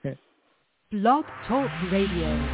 Blog Talk Radio.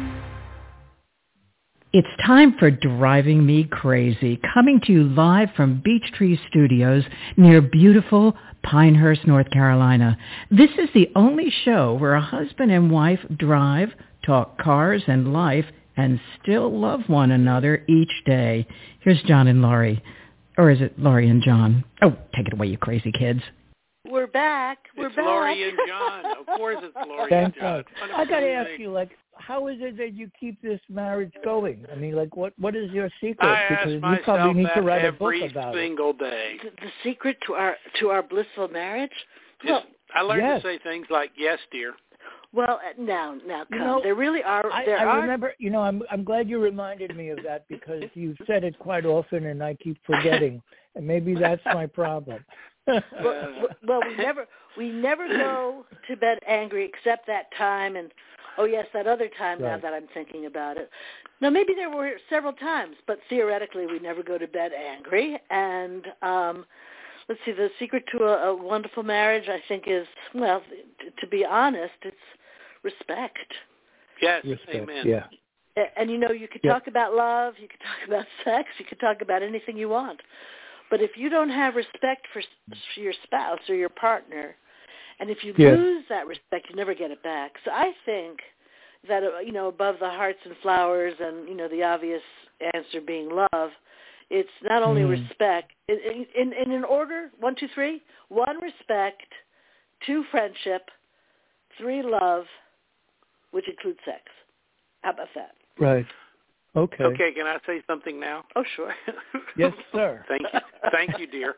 It's time for Driving Me Crazy, coming to you live from Beech Tree Studios near beautiful Pinehurst, North Carolina. This is the only show where a husband and wife drive, talk cars and life, and still love one another each day. Here's John and Laurie. Or is it Laurie and John? Oh, take it away, you crazy kids. We're back. It's Laurie and John. Of course it's Laurie and John. I got to ask you, how is it that you keep this marriage going? I mean, what is your secret? Because you probably need to write a book about every single day. The secret to our blissful marriage? Well, I learned to say things like, yes, dear. Well, now, come. There really are. I remember, I'm glad you reminded me of that because you've said it quite often and I keep forgetting. And maybe that's my problem. well, we never go to bed angry except that time, and that other time. Right. Now that I'm thinking about it, now maybe there were several times, but theoretically we never go to bed angry. And let's see, the secret to a wonderful marriage, I think, is to be honest, it's respect. Yes, respect. Amen. Yeah. And you could talk about love, you could talk about sex, you could talk about anything you want. But if you don't have respect for your spouse or your partner, and if you lose that respect, you never get it back. So I think that, above the hearts and flowers and, the obvious answer being love, it's not only respect. In an order, 1, 2, 3, 1, respect, 2, friendship, 3, love, which includes sex. How about that? Right. Okay. Okay, can I say something now? Oh, sure. Yes, sir. Thank you, dear.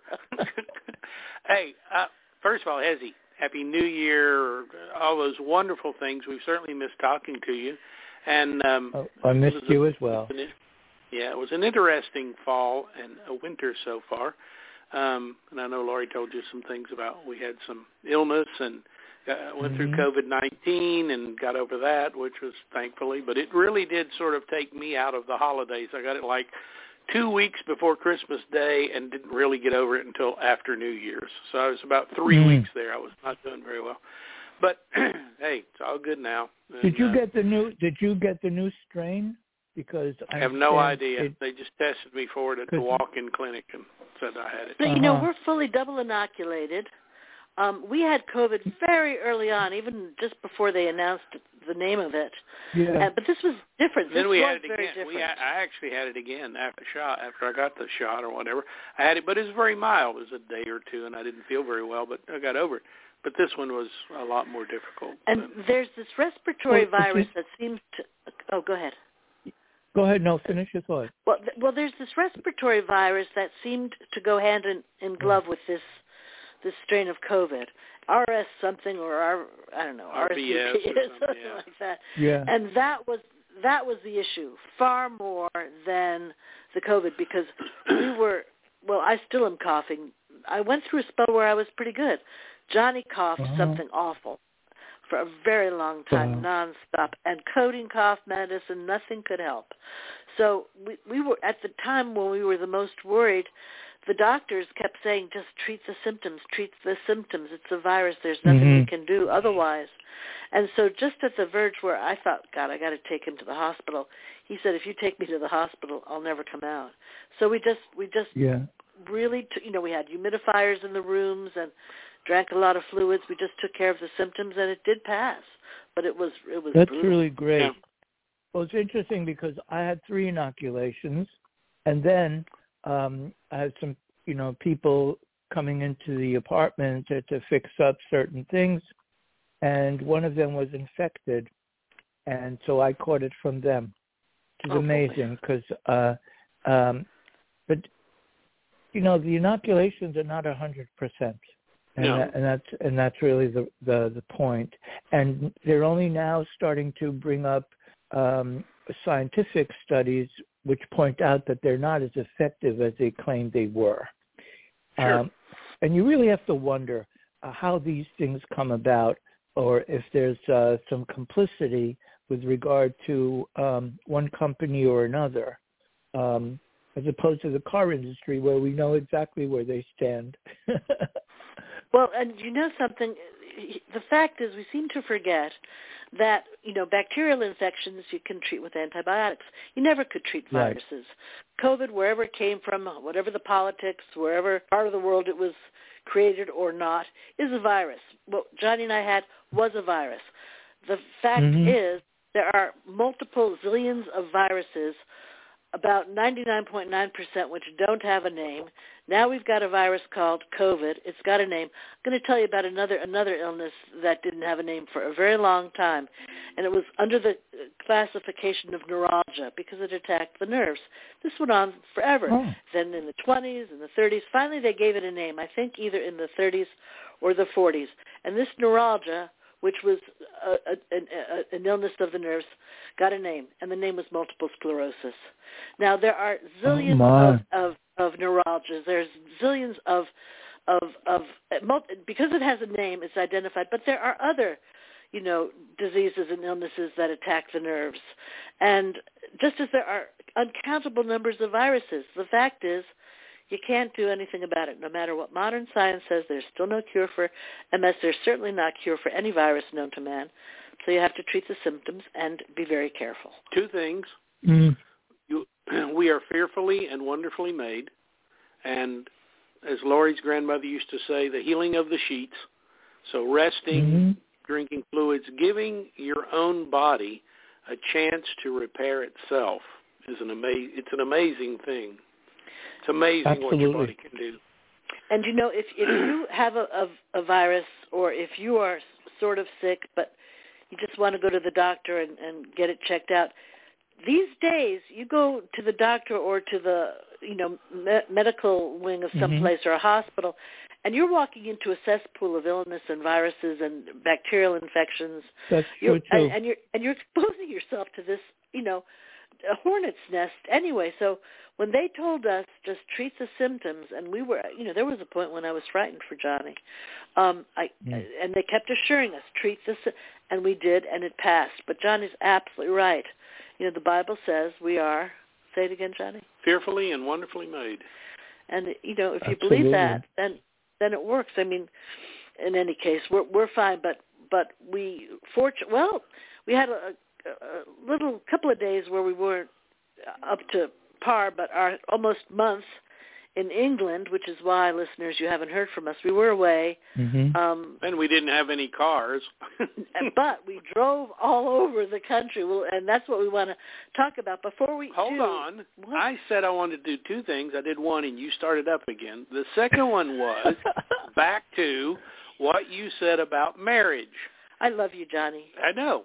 Hey, first of all, Hezzy, Happy New Year, all those wonderful things. We've certainly missed talking to you. And I missed you as well. Yeah, it was an interesting fall and a winter so far. And I know Laurie told you some things about we had some illness and went through COVID-19 and got over that, which was thankfully. But it really did sort of take me out of the holidays. I got it like 2 weeks before Christmas Day and didn't really get over it until after New Year's. So I was about 3 weeks there. I was not doing very well. But hey, it's all good now. And, Did you get the new strain? Because I have no idea. They just tested me for it at the walk-in clinic and said I had it. But we're fully double inoculated. We had COVID very early on, even just before they announced the name of it. Yeah. But this was different. Then we had it very again. Different. I actually had it again after I got the shot or whatever. I had it, but it was very mild. It was a day or two, and I didn't feel very well, but I got over it. But this one was a lot more difficult. And there's this respiratory virus that seems to... Oh, go ahead. Go ahead. No, finish your thought. Well, there's this respiratory virus that seemed to go hand in glove with this strain of COVID, RS something or I don't know, RBS or something like that. Yeah. And that was the issue far more than the COVID because I still am coughing. I went through a spell where I was pretty good. Johnny coughed something awful for a very long time, nonstop, and codeine cough medicine, nothing could help. So we were at the time when we were the most worried. The doctors kept saying, just treat the symptoms. It's a virus. There's nothing we can do otherwise. And so just at the verge where I thought, God, I got to take him to the hospital, he said, if you take me to the hospital, I'll never come out. So we just really, we had humidifiers in the rooms and drank a lot of fluids. We just took care of the symptoms, and it did pass. But it was That's brutal. really great. Yeah. Well, it's interesting because I had 3 inoculations, and then I had some, people coming into the apartment to fix up certain things, and one of them was infected, and so I caught it from them. It was amazing because, but the inoculations are not 100%, and that's really the point. And they're only now starting to bring up scientific studies which point out that they're not as effective as they claimed they were. Sure. And you really have to wonder how these things come about, or if there's some complicity with regard to one company or another, as opposed to the car industry where we know exactly where they stand. Well, and you know something, the fact is we seem to forget that, bacterial infections you can treat with antibiotics. You never could treat viruses. Right. COVID, wherever it came from, whatever the politics, wherever part of the world it was created or not, is a virus. What Johnny and I had was a virus. The fact is there are multiple zillions of viruses, about 99.9% which don't have a name. Now we've got a virus called COVID. It's got a name. I'm going to tell you about another illness that didn't have a name for a very long time, and it was under the classification of neuralgia because it attacked the nerves. This went on forever. Oh. Then in the 20s and the 30s, finally they gave it a name, I think either in the 30s or the 40s. And this neuralgia, which was an illness of the nerves, got a name, and the name was multiple sclerosis. Now, there are zillions of neuralgias. There's zillions of because it has a name, it's identified, but there are other, diseases and illnesses that attack the nerves. And just as there are uncountable numbers of viruses, the fact is you can't do anything about it. No matter what modern science says, there's still no cure for MS. There's certainly not a cure for any virus known to man. So you have to treat the symptoms and be very careful. Two things. We are fearfully and wonderfully made. And as Lori's grandmother used to say, the healing of the sheets. So resting, drinking fluids, giving your own body a chance to repair itself is it's an amazing thing. It's amazing what your body can do. And, if you have a virus or if you are sort of sick but you just want to go to the doctor and get it checked out, these days you go to the doctor or to the, medical wing of some place or a hospital, and you're walking into a cesspool of illness and viruses and bacterial infections. That's true, too. And you're exposing yourself to this, a hornet's nest anyway. So when they told us just treat the symptoms, and we were, there was a point when I was frightened for Johnny, and they kept assuring us treat this, and we did, and it passed. But Johnny's absolutely right. The Bible says we are. Say it again, Johnny. Fearfully and wonderfully made. And if you believe that, then it works. I mean, in any case, we're fine. But we had a little couple of days where we weren't up to par, but our almost month in England, which is why, listeners, you haven't heard from us. We were away. And we didn't have any cars. But we drove all over the country, and that's what we want to talk about. Before we Hold on. What? I said I wanted to do two things. I did one, and you started up again. The second one was back to what you said about marriage. I love you, Johnny. I know.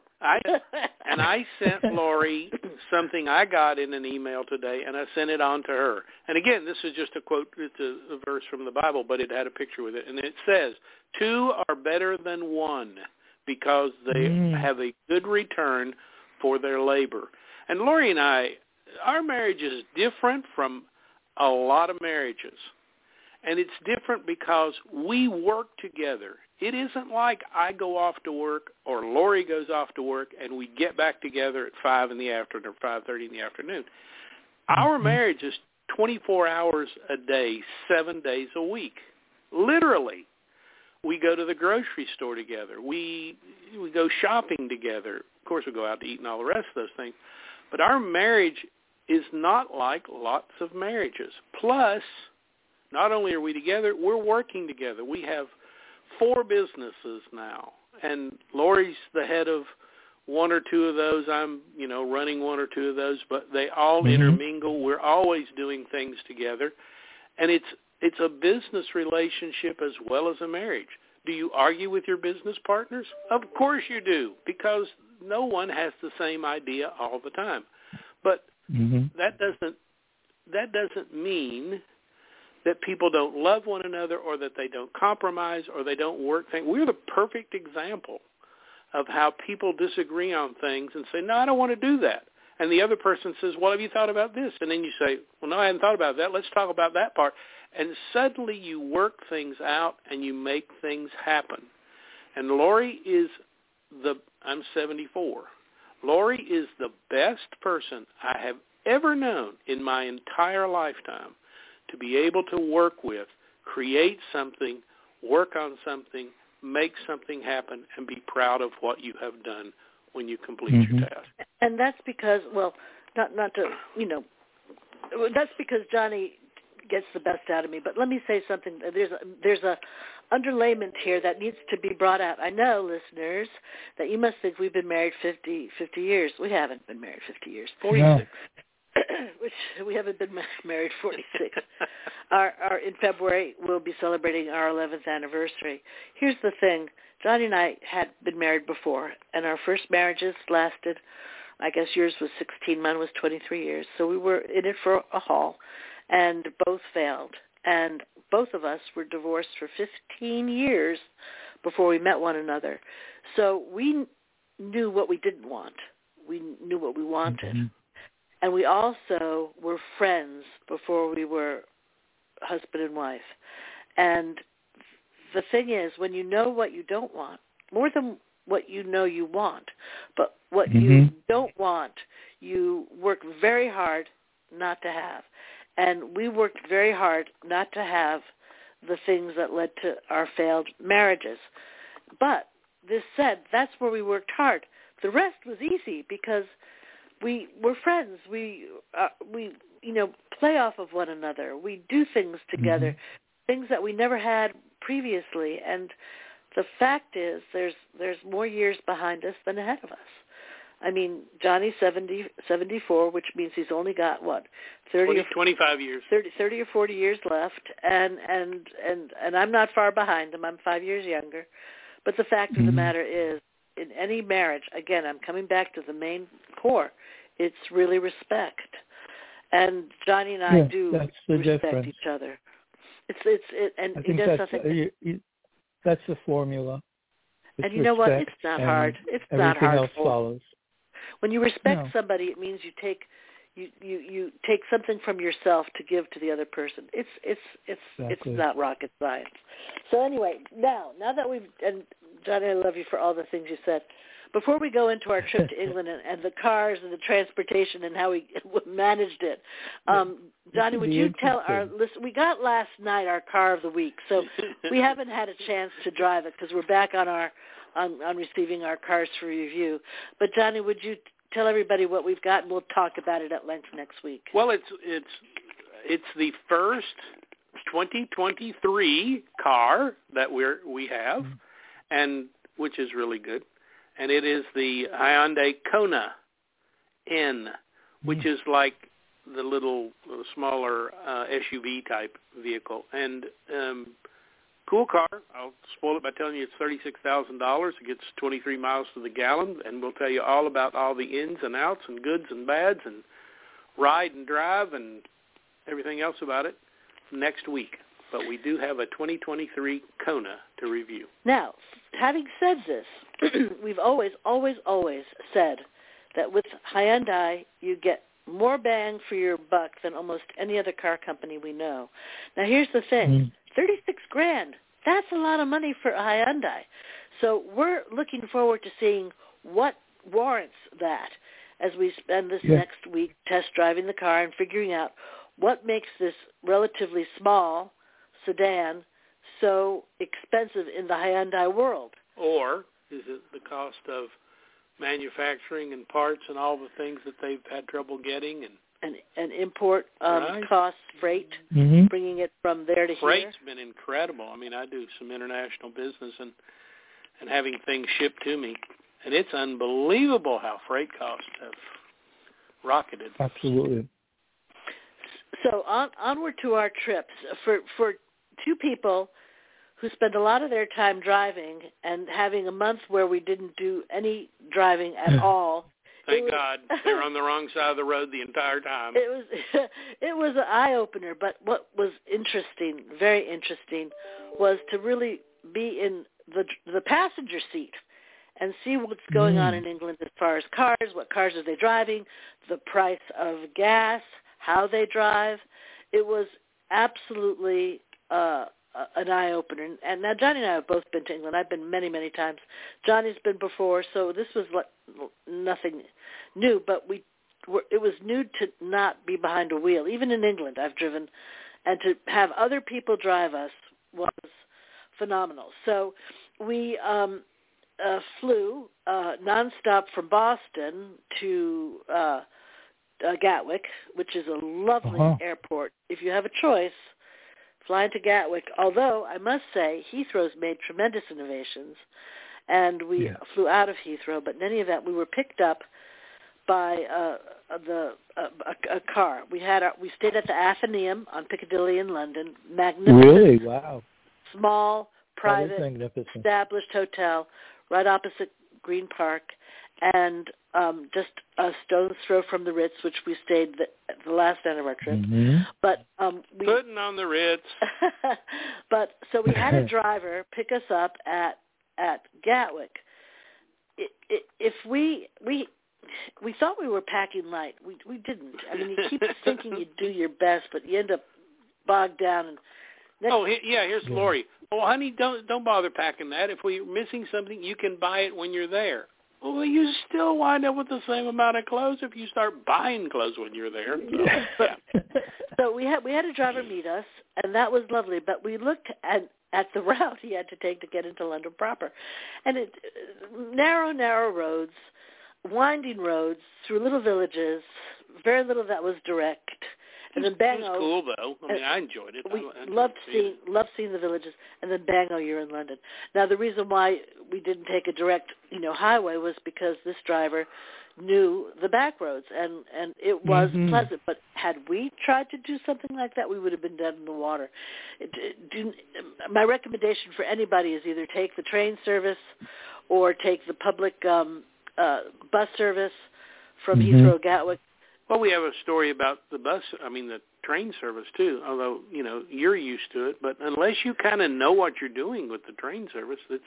I sent Lori something I got in an email today, and I sent it on to her. And again, this is just a quote. It's a verse from the Bible, but it had a picture with it. And it says, 2 are better than 1 because they have a good return for their labor. And Lori and I, our marriage is different from a lot of marriages. And it's different because we work together. It isn't like I go off to work or Lori goes off to work and we get back together at 5 in the afternoon or 5:30 in the afternoon. Our marriage is 24 hours a day, 7 days a week. Literally. We go to the grocery store together. We go shopping together. Of course, we go out to eat and all the rest of those things. But our marriage is not like lots of marriages. Plus, not only are we together, we're working together. We have 4 businesses now, and Lori's the head of 1 or 2 of those. I'm, running 1 or 2 of those, but they all intermingle. We're always doing things together, and it's a business relationship as well as a marriage. Do you argue with your business partners? Of course you do, because no one has the same idea all the time. But that doesn't mean that people don't love one another or that they don't compromise or they don't work things. We're the perfect example of how people disagree on things and say, no, I don't want to do that. And the other person says, well, have you thought about this? And then you say, well, no, I hadn't thought about that. Let's talk about that part. And suddenly you work things out and you make things happen. And Lori is I'm 74. Lori is the best person I have ever known in my entire lifetime to be able to work with, create something, work on something, make something happen and be proud of what you have done when you complete your task. And that's because, well, not to, that's because Johnny gets the best out of me. But let me say something. There's a underlayment here that needs to be brought out. I know, listeners, that you must think we've been married 50 years. We haven't been married 50 years. 46. No. Which we haven't been married 46. In February, we'll be celebrating our 11th anniversary. Here's the thing. Johnny and I had been married before, and our first marriages lasted, I guess yours was 16, mine was 23 years. So we were in it for a haul, and both failed. And both of us were divorced for 15 years before we met one another. So we knew what we didn't want. We knew what we wanted. Mm-hmm. And we also were friends before we were husband and wife. And the thing is, when you know what you don't want, more than what you know you want, but what you don't want, you work very hard not to have. And we worked very hard not to have the things that led to our failed marriages. But this said, that's where we worked hard. The rest was easy because we were friends. We play off of one another. We do things together, things that we never had previously. And the fact is, there's more years behind us than ahead of us. I mean, Johnny's 74, which means he's only got 25 years, 30 or 40 years left, and I'm not far behind him. I'm 5 years younger. But the fact of the matter is, in any marriage, again, I'm coming back to the main core. It's really respect, and Johnny and I do respect each other. And I think that's the formula. It's and you know what? It's not hard. It's not hard. Everything else follows. When you respect somebody, it means you take something from yourself to give to the other person. It's not rocket science. So anyway, now that and Johnny, I love you for all the things you said. Before we go into our trip to England and the cars and the transportation and how we managed it, Johnny, would you tell our listeners, we got last night our car of the week, so we haven't had a chance to drive it because we're back on receiving our cars for review. But Johnny, would you tell everybody what we've got, and we'll talk about it at length next week. Well, it's the first 2023 car that we have, and which is really good. And it is the Hyundai Kona N, which is like the little smaller SUV type vehicle. And cool car. I'll spoil it by telling you it's $36,000. It gets 23 miles to the gallon, and we'll tell you all about all the ins and outs and goods and bads and ride and drive and everything else about it next week. But we do have a 2023 Kona to review. Now, having said this, we've always said that with Hyundai, you get more bang for your buck than almost any other car company we know. Now, here's the thing. $36,000, that's a lot of money for a Hyundai. So we're looking forward to seeing what warrants that as we spend this next week test driving the car and figuring out what makes this relatively small sedan so expensive in the Hyundai world. Or is it the cost of manufacturing and parts and all the things that they've had trouble getting and import costs, freight, bringing it from there to here? Freight's been incredible. I mean, I do some international business and having things shipped to me, and it's unbelievable how freight costs have rocketed. Absolutely. So onward to our trips. For two people who spend a lot of their time driving and having a month where we didn't do any driving at all. Thank God. They're on the wrong side of the road the entire time. It was an eye-opener, but what was interesting, very interesting, was to really be in the passenger seat and see what's going on in England as far as cars, what cars are they driving, the price of gas, how they drive. It was absolutely an eye-opener. And now Johnny and I have both been to England. I've been many, many times. Johnny's been before, so this was nothing new. But it was new to not be behind a wheel. Even in England, I've driven. And to have other people drive us was phenomenal. So flew nonstop from Boston to Gatwick, which is a lovely airport. If you have a choice, fly into Gatwick. Although I must say, Heathrow's made tremendous innovations, and we flew out of Heathrow. But in any event, we were picked up by a car. We stayed at the Athenaeum on Piccadilly in London. Magnificent. Really? Wow. Small, private, established hotel right opposite Green Park, and just a stone's throw from the Ritz, which we stayed the last end of our trip. Mm-hmm. But putting on the Ritz. But so we had a driver pick us up at Gatwick. If we thought we were packing light. We didn't. I mean, you keep thinking you do your best, but you end up bogged down. And here's Lori. Oh, honey, don't bother packing that. If we're missing something, you can buy it when you're there. Well, you still wind up with the same amount of clothes if you start buying clothes when you're there. So we had a driver meet us, and that was lovely. But we looked at the route he had to take to get into London proper, and it narrow roads, winding roads through little villages, very little that was direct. And then Bangor. It was cool, though. I mean, I enjoyed it. We loved seeing the villages, and then Bangor, you're in London. Now, the reason why we didn't take a direct, highway was because this driver knew the back roads, and it was pleasant. But had we tried to do something like that, we would have been dead in the water. My recommendation for anybody is either take the train service or take the public bus service from Heathrow, Gatwick. Well, we have a story about the train service, too, although, you're used to it. But unless you kind of know what you're doing with the train service, it's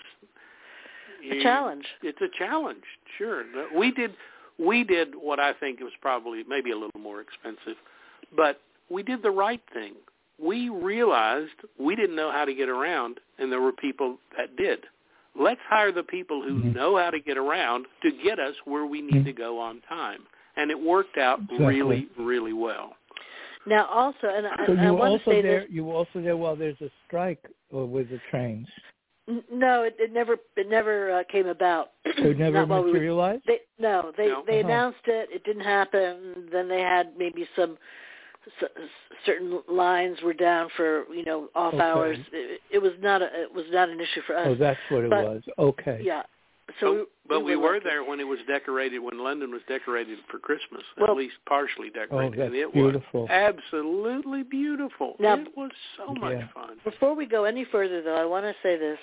a challenge. It's a challenge, sure. We did what I think was probably maybe a little more expensive, but we did the right thing. We realized we didn't know how to get around, and there were people that did. Let's hire the people who know how to get around to get us where we need to go on time. And it worked out really, really well. Now, also, and so I want to say this. You were also there while there's a strike with the trains. No, it never came about. So it never materialized? They announced it. It didn't happen. Then they had maybe some certain lines were down for off hours. It was not an issue for us. Oh, that's what it was. Okay. Yeah. So, we were there when it was decorated, when London was decorated for Christmas, at least partially decorated. Oh, that's and it beautiful. was absolutely beautiful. Now, it was so much fun. Before we go any further, though, I want to say this.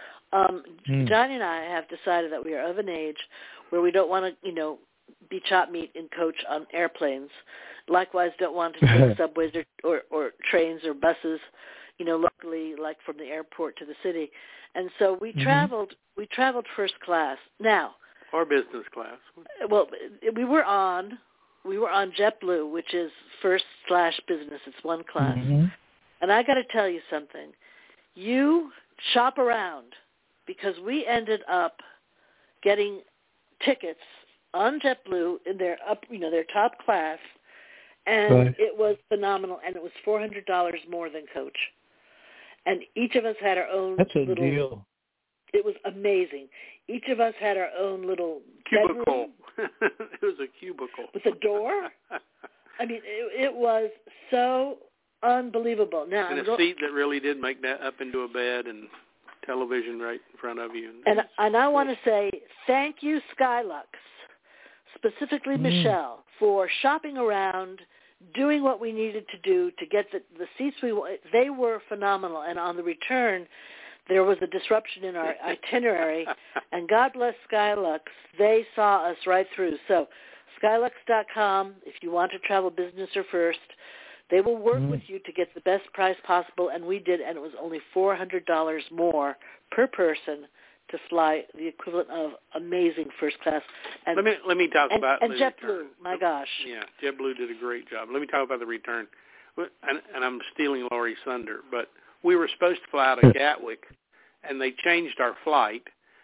Johnny and I have decided that we are of an age where we don't want to, be chop meat in coach on airplanes. Likewise, don't want to take subways or trains or buses, locally, like from the airport to the city. And so we traveled first class. Now, or business class. Well, we were on JetBlue, which is first/business. It's one class. And I got to tell you something. You shop around, because we ended up getting tickets on JetBlue in their their top class, and it was phenomenal. And it was $400 more than coach. And each of us had our own little deal. It was amazing. Each of us had our own little cubicle. bedroom. It was a cubicle. With a door? I mean, it was so unbelievable. Now, and a seat that really did make that up into a bed and television right in front of you. And I want to say thank you, Skylux, specifically Michelle, for shopping around, doing what we needed to do to get the seats we wanted. They were phenomenal. And on the return, there was a disruption in our itinerary. And God bless Skylux. They saw us right through. So Skylux.com, if you want to travel business or first, they will work with you to get the best price possible. And we did, and it was only $400 more per person to fly the equivalent of amazing first class. And let me talk about and the JetBlue. return. My gosh, yeah, JetBlue did a great job. Let me talk about the return, and I'm stealing Lori's thunder, but we were supposed to fly out of Gatwick, and they changed our flight,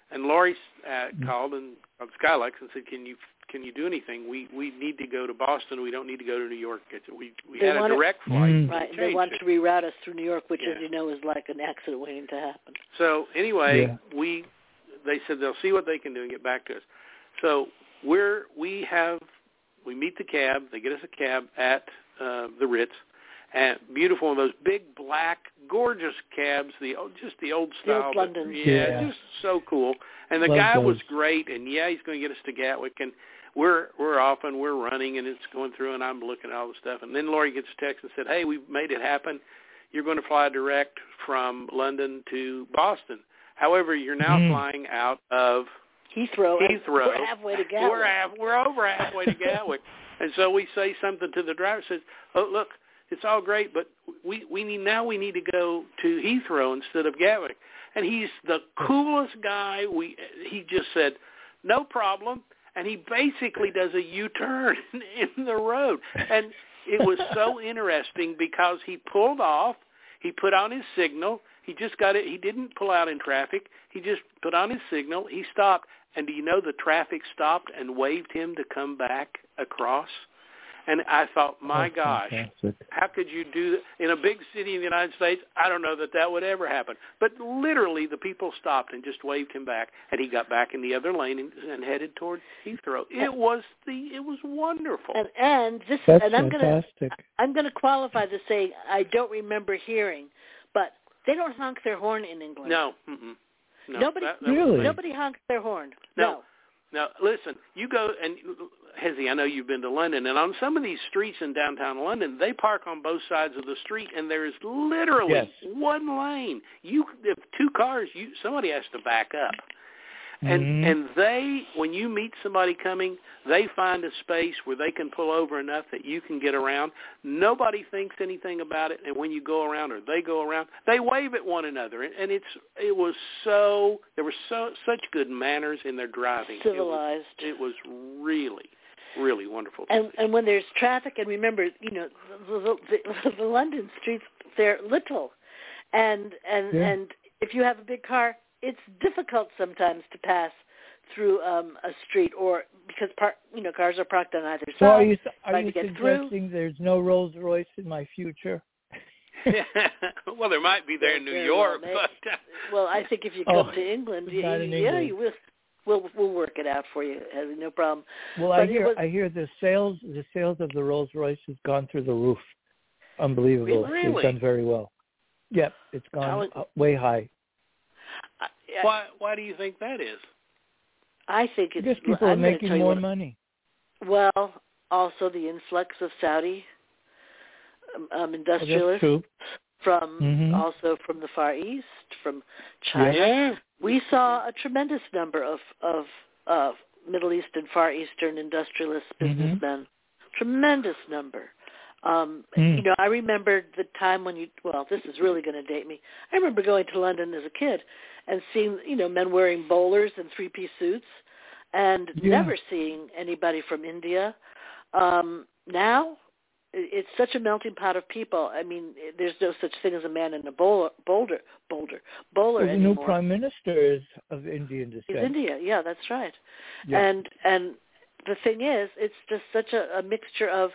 And Lori called Skylux and said, "Can you do anything? We need to go to Boston. We don't need to go to New York. We had a direct flight. Right. They want to reroute us through New York, which, as you know, is like an accident waiting to happen. So anyway, they said they'll see what they can do and get back to us. So we meet the cab. They get us a cab at the Ritz, and beautiful, one of those big black, gorgeous cabs, just the old style. The old London. Just so cool. And the guy was great, and he's going to get us to Gatwick, and we're off and we're running, and it's going through, and I'm looking at all the stuff, and then Lori gets a text and said, "Hey, we've made it happen. You're going to fly direct from London to Boston. However, you're now flying out of Heathrow. We're halfway to Gatwick. We're over halfway to Gatwick." And so we say something to the driver, says, "Oh, look, it's all great, but we need to go to Heathrow instead of Gatwick." And he's the coolest guy. He just said, "No problem." And he basically does a U-turn in the road. And it was so interesting because he pulled off. He put on his signal. He just got it. He didn't pull out in traffic. He just put on his signal. He stopped. And do you know the traffic stopped and waved him to come back across? And I thought, my gosh, how could you do that? In a big city in the United States, I don't know that would ever happen. But literally the people stopped and just waved him back, and he got back in the other lane and headed toward Heathrow. It was wonderful. And I'm going to qualify this saying I don't remember hearing, but they don't honk their horn in England. No. No. Nobody honks their horn. No. Now, listen, you go, and Hezzy, I know you've been to London, and on some of these streets in downtown London, they park on both sides of the street, and there is literally one lane. If two cars, somebody has to back up. And they, when you meet somebody coming, they find a space where they can pull over enough that you can get around. Nobody thinks anything about it, and when you go around or they go around, they wave at one another. And there were such good manners in their driving. Civilized. It was really, really wonderful. And when there's traffic, and remember, the London streets, they're little, and if you have a big car, it's difficult sometimes to pass through a street, or because cars are parked on either side. So are you suggesting there's no Rolls Royce in my future? Well, there might be there in New York, but well, I think if you come to England, you will. We'll work it out for you. No problem. Well, I hear the sales of the Rolls Royce has gone through the roof. Unbelievable. Really? It's done very well. Yep, it's gone way high. Why do you think that is? I think it's because people are making more money. Well, also the influx of Saudi industrialists also from the Far East, from China. Yeah. We saw a tremendous number of Middle East and Far Eastern industrialist businessmen. Tremendous number. I remember the time when this is really going to date me. I remember going to London as a kid and seeing, men wearing bowlers and three-piece suits and never seeing anybody from India. Now, it's such a melting pot of people. I mean, there's no such thing as a man in a bowler anymore. The new prime minister is of Indian descent. He's India, yeah, that's right. Yeah. And the thing is, it's just such a mixture of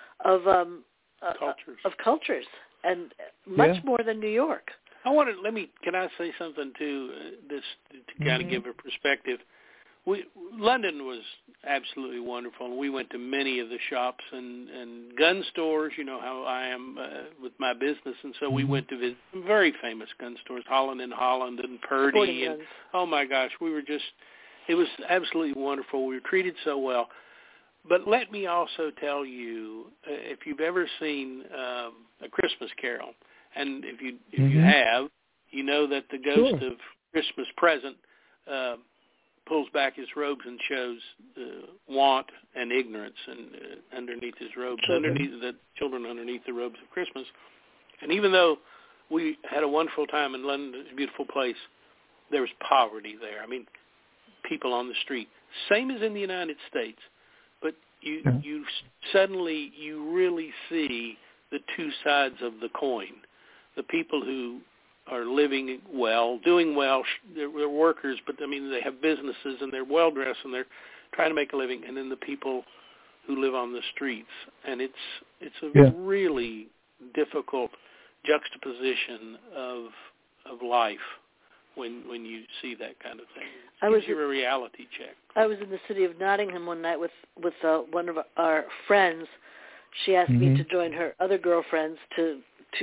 cultures, and much more than New York. Can I say something to kind of give a perspective? London was absolutely wonderful, and we went to many of the shops and gun stores. You know how I am with my business, and so we went to visit some very famous gun stores, Holland and Purdy, and oh my gosh, it was absolutely wonderful. We were treated so well. But let me also tell you, if you've ever seen A Christmas Carol, and if you have, you know that the ghost of Christmas Present pulls back his robes and shows want and ignorance underneath his robes, underneath the children underneath the robes of Christmas. And even though we had a wonderful time in London, it's a beautiful place, there was poverty there. I mean, people on the street, same as in the United States. But you suddenly really see the two sides of the coin. The people who are living well, doing well. They're workers, but I mean they have businesses and they're well dressed and they're trying to make a living. And then the people who live on the streets, and it's a really difficult juxtaposition of life when you see that kind of thing. It gives you a reality check. I was in the city of Nottingham one night with one of our friends. She asked me to join her other girlfriends to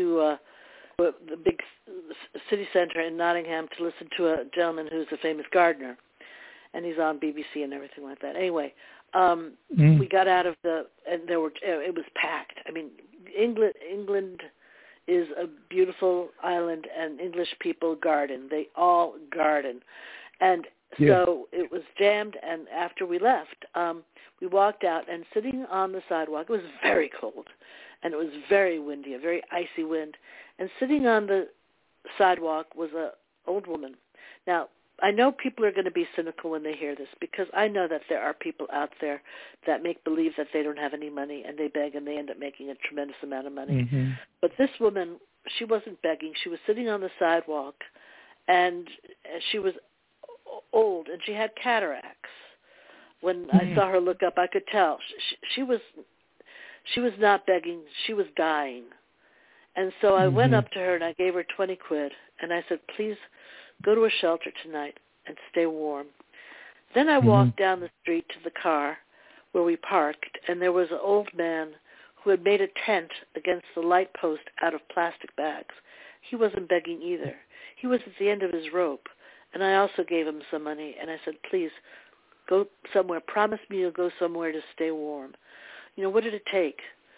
the big city center in Nottingham to listen to a gentleman who's a famous gardener, and he's on BBC and everything like that. Anyway, we got out of and it was packed. I mean, England is a beautiful island, and English people garden. They all garden. And so it was jammed, and after we left, we walked out, and sitting on the sidewalk, it was very cold, and it was very windy, a very icy wind, and sitting on the sidewalk was an old woman. Now, I know people are going to be cynical when they hear this, because I know that there are people out there that make believe that they don't have any money, and they beg, and they end up making a tremendous amount of money. But this woman, she wasn't begging. She was sitting on the sidewalk, and she was old, and she had cataracts. When I saw her look up, I could tell she was not begging. She was dying. And so I went up to her, and I gave her 20 quid, and I said, please go to a shelter tonight and stay warm. Then I walked down the street to the car where we parked, and there was an old man who had made a tent against the light post out of plastic bags. He wasn't begging either. He was at the end of his rope, and I also gave him some money, and I said, please, go somewhere. Promise me you'll go somewhere to stay warm. You know, what did it take?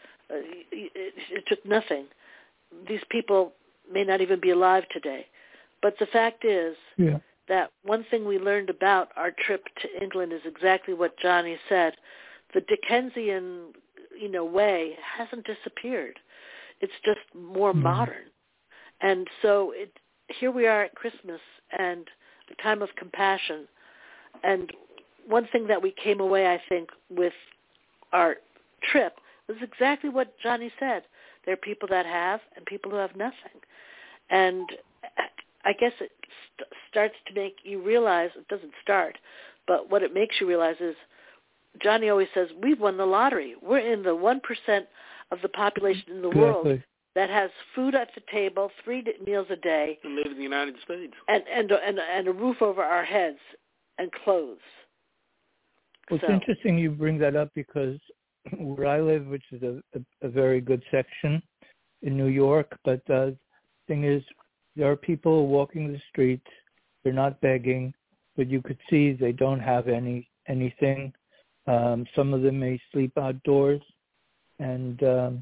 It took nothing. These people may not even be alive today. But the fact is that one thing we learned about our trip to England is exactly what Johnny said. The Dickensian, way hasn't disappeared. It's just more modern. And so here we are at Christmas and the time of compassion. And one thing that we came away, I think, with our trip was exactly what Johnny said. There are people that have and people who have nothing. And I guess it starts to make you realize, it doesn't start, but what it makes you realize is, Johnny always says, we've won the lottery. We're in the 1% of the population in the world that has food at the table, 3 meals a day. And live in the United States. And a roof over our heads and clothes. Well, it's interesting you bring that up, because where I live, which is a very good section in New York, but the thing is, there are people walking the streets. They're not begging, but you could see they don't have anything. Some of them may sleep outdoors, and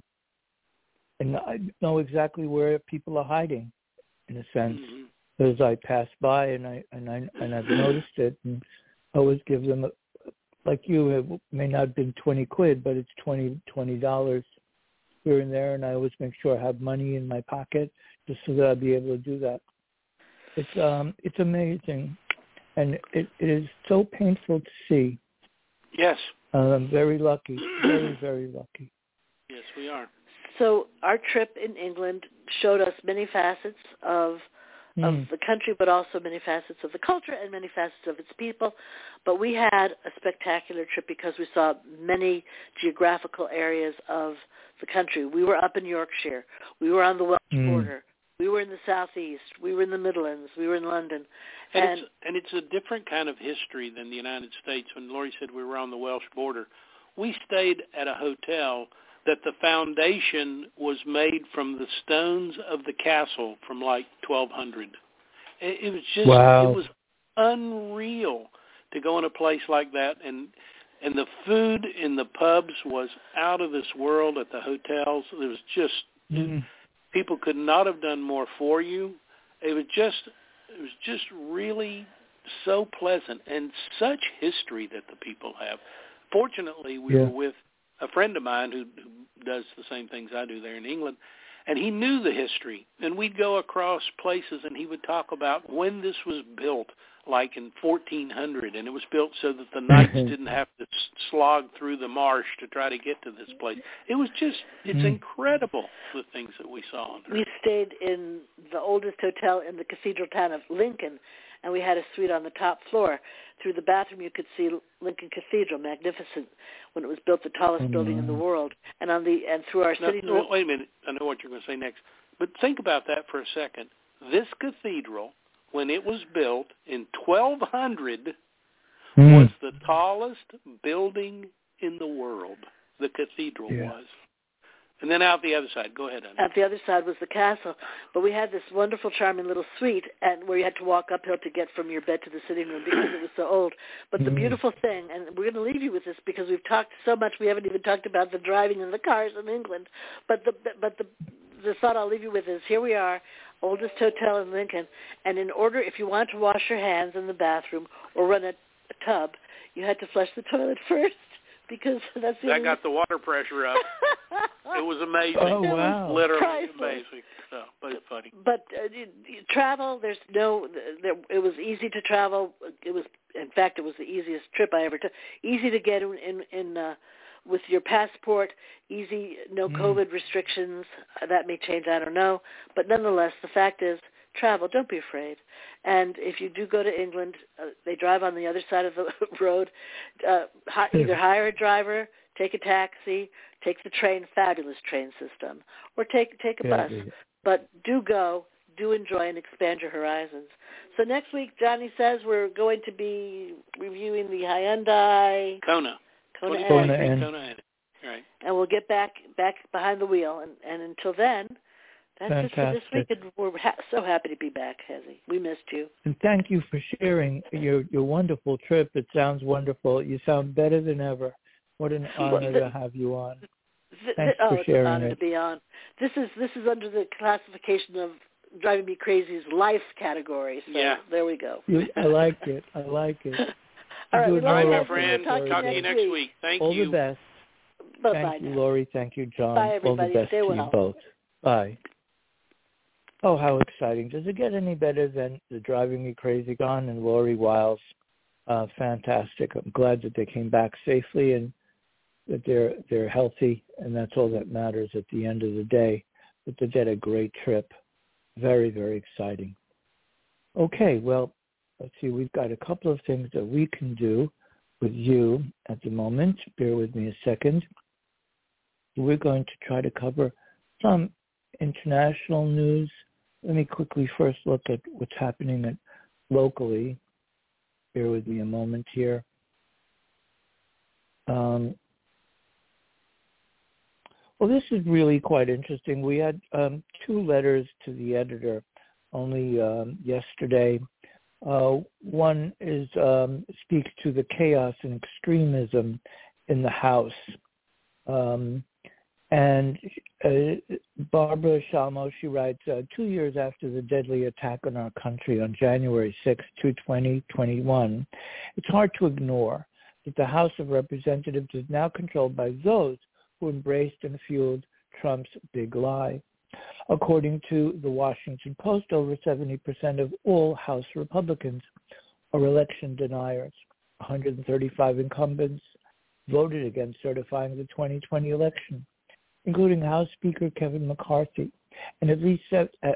I know exactly where people are hiding, in a sense, as I pass by, and I've noticed it, and I always give them, like you, it may not have been 20 quid, but it's $20 here and there, and I always make sure I have money in my pocket just so that I'll be able to do that. It's amazing, and it is so painful to see. Yes. I'm very lucky, very, very lucky. Yes, we are. So our trip in England showed us many facets of the country, but also many facets of the culture and many facets of its people. But we had a spectacular trip because we saw many geographical areas of the country. We were up in Yorkshire. We were on the Welsh border. We were in the southeast. We were in the Midlands. We were in London. And it's a different kind of history than the United States. When Laurie said we were on the Welsh border, we stayed at a hotel that the foundation was made from the stones of the castle from like 1200. It was just, It was unreal to go in a place like that. And the food in the pubs was out of this world at the hotels. It was just, people could not have done more for you. It was just really so pleasant, and such history that the people have. Fortunately, we were with a friend of mine who does the same things I do there in England, and he knew the history. And we'd go across places, and he would talk about when this was built like in 1400, and it was built so that the knights didn't have to slog through the marsh to try to get to this place. It was just, it's incredible, the things that we saw. We stayed in the oldest hotel in the cathedral town of Lincoln, and we had a suite on the top floor. Through the bathroom, you could see Lincoln Cathedral, magnificent, when it was built, the tallest building in the world. And through our sitting room. Wait a minute, I know what you're going to say next, but think about that for a second. This cathedral, when it was built in 1200, was the tallest building in the world. The cathedral was. And then out the other side. Go ahead, Anna. At the other side was the castle. But we had this wonderful, charming little suite and where you had to walk uphill to get from your bed to the sitting room because it was so old. But the beautiful thing, and we're going to leave you with this because we've talked so much, we haven't even talked about the driving in the cars in England. But the thought I'll leave you with is, here we are, oldest hotel in Lincoln, and in order, if you wanted to wash your hands in the bathroom or run a tub, you had to flush the toilet first. Because that's the got the water pressure up. It was amazing. Oh, wow. It was literally priceless. amazing. So, but it's funny. But travel, it was easy to travel. In fact, it was the easiest trip I ever took. Easy to get in with your passport. Easy, no COVID restrictions. That may change, I don't know. But nonetheless, the fact is, travel. Don't be afraid. And if you do go to England, they drive on the other side of the road. Either hire a driver, take a taxi, take the train, fabulous train system, or take a bus. But do go, do enjoy, and expand your horizons. So next week, Johnny says we're going to be reviewing the Hyundai Kona N. Right. And we'll get back behind the wheel. And until then, that's fantastic. Just for this week, and we're so happy to be back, Hezi. We missed you. And thank you for sharing your wonderful trip. It sounds wonderful. You sound better than ever. What an honor to have you on. Thanks for sharing it's an honor to be on. This is under the classification of Driving Me Crazy's life category. So there we go. I like it. All right, my friend. Talk to you next week. Thank you. All the best. Bye-bye. Thank you, Lori. Thank you, John. Bye, everybody. All the best Stay to well. you both. Bye. Oh, how exciting. Does it get any better than the Driving Me Crazy Gone and Lori Wiles? Fantastic. I'm glad that they came back safely and that they're healthy, and that's all that matters at the end of the day. But they did a great trip. Very, very exciting. Okay, well, let's see. We've got a couple of things that we can do with you at the moment. Bear with me a second. We're going to try to cover some international news. Let me quickly first look at what's happening locally. Bear with me a moment here. Well, this is really quite interesting. We had 2 letters to the editor only yesterday. One is speaks to the chaos and extremism in the House. And Barbara Shalmo, she writes, 2 years after the deadly attack on our country on January 6, 2021, it's hard to ignore that the House of Representatives is now controlled by those who embraced and fueled Trump's big lie. According to the Washington Post, over 70% of all House Republicans are election deniers. 135 incumbents voted against certifying the 2020 election, including House Speaker Kevin McCarthy, and at least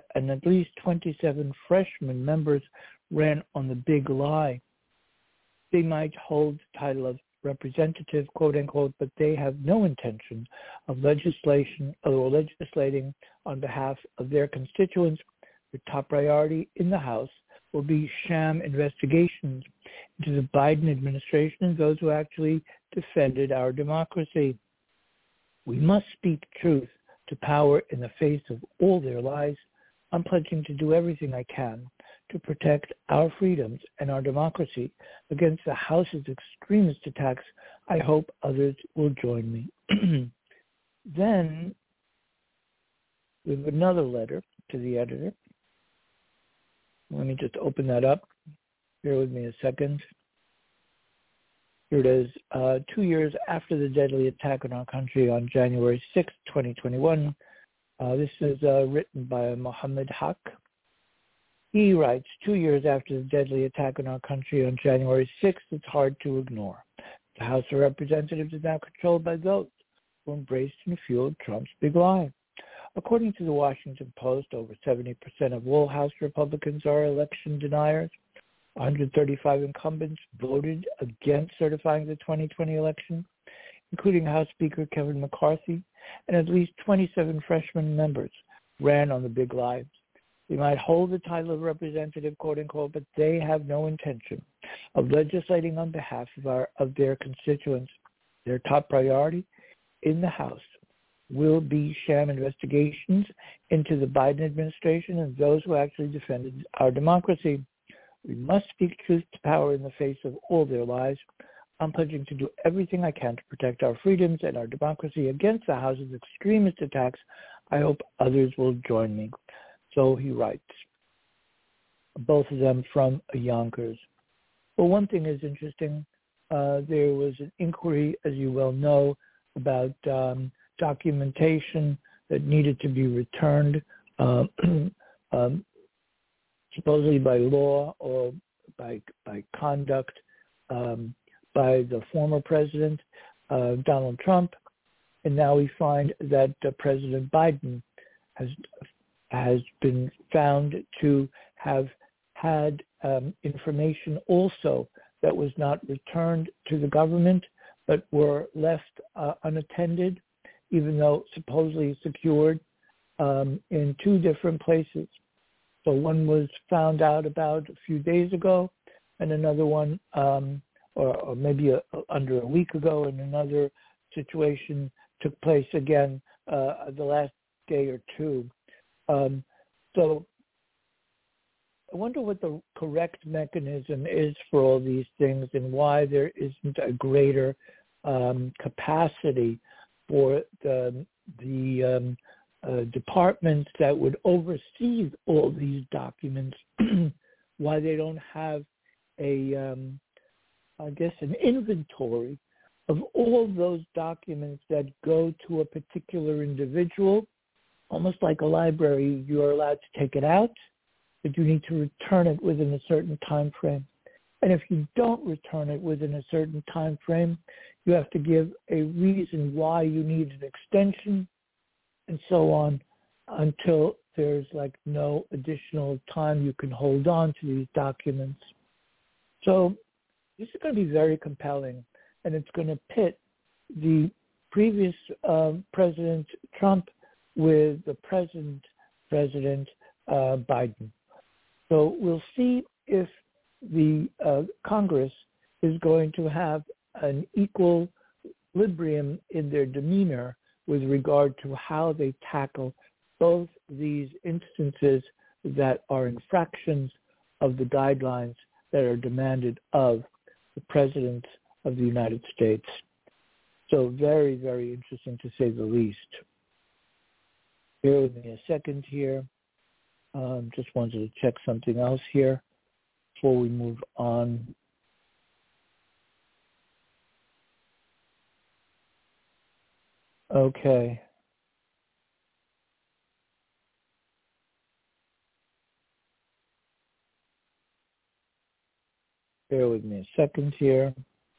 27 freshman members ran on the big lie. They might hold the title of representative, quote unquote, but they have no intention of legislating on behalf of their constituents. Their top priority in the House will be sham investigations into the Biden administration and those who actually defended our democracy. We must speak truth to power in the face of all their lies. I'm pledging to do everything I can to protect our freedoms and our democracy against the House's extremist attacks. I hope others will join me. Then we have another letter to the editor. Let me just open that up. Bear with me a second. Here it is. 2 years after the deadly attack on our country on January 6, 2021, this is written by Mohammed Haq. He writes, 2 years after the deadly attack on our country on January 6th, it's hard to ignore. The House of Representatives is now controlled by those who embraced and fueled Trump's big lie. According to the Washington Post, over 70% of all House Republicans are election deniers. 135 incumbents voted against certifying the 2020 election, including House Speaker Kevin McCarthy, and at least 27 freshman members ran on the big lie. They might hold the title of representative, quote unquote, but they have no intention of legislating on behalf of their constituents. Their top priority in the House will be sham investigations into the Biden administration and those who actually defended our democracy. We must speak truth to power in the face of all their lies. I'm pledging to do everything I can to protect our freedoms and our democracy against the House's extremist attacks. I hope others will join me. So he writes, both of them from Yonkers. Well, one thing is interesting. There was an inquiry, as you well know, about documentation that needed to be returned, supposedly by law or by conduct, by the former president, Donald Trump. And now we find that President Biden has been found to have had information also that was not returned to the government, but were left unattended, even though supposedly secured in two different places. So one was found out about a few days ago, and another one, or maybe under a week ago, and another situation took place again the last day or two. So I wonder what the correct mechanism is for all these things and why there isn't a greater capacity for the departments that would oversee all these documents, why they don't have an inventory of all those documents that go to a particular individual. Almost like a library, you're allowed to take it out, but you need to return it within a certain time frame. And if you don't return it within a certain time frame, you have to give a reason why you need an extension and so on until there's no additional time you can hold on to these documents. So this is going to be very compelling, and it's going to pit the previous President Trump with the present President Biden. So we'll see if the Congress is going to have an equilibrium in their demeanor with regard to how they tackle both these instances that are infractions of the guidelines that are demanded of the President of the United States. So very, very interesting to say the least. Bear with me a second here. Just wanted to check something else here before we move on. Okay. Bear with me a second here.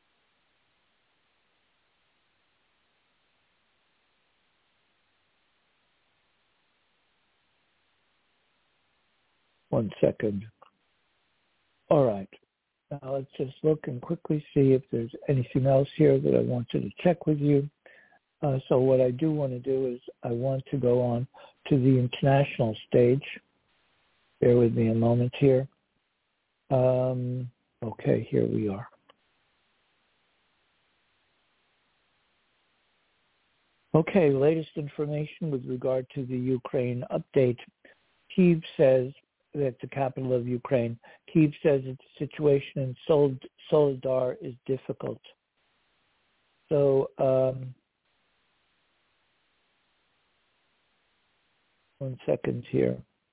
One second. All right. Now let's just look and quickly see if there's anything else here that I wanted to check with you. So what I do want to do is I want to go on to the international stage. Bear with me a moment here. Okay, here we are. Okay, latest information with regard to the Ukraine update. Kyiv says that the capital of Ukraine, Kyiv says that the situation in Soledar is difficult. So, one second here.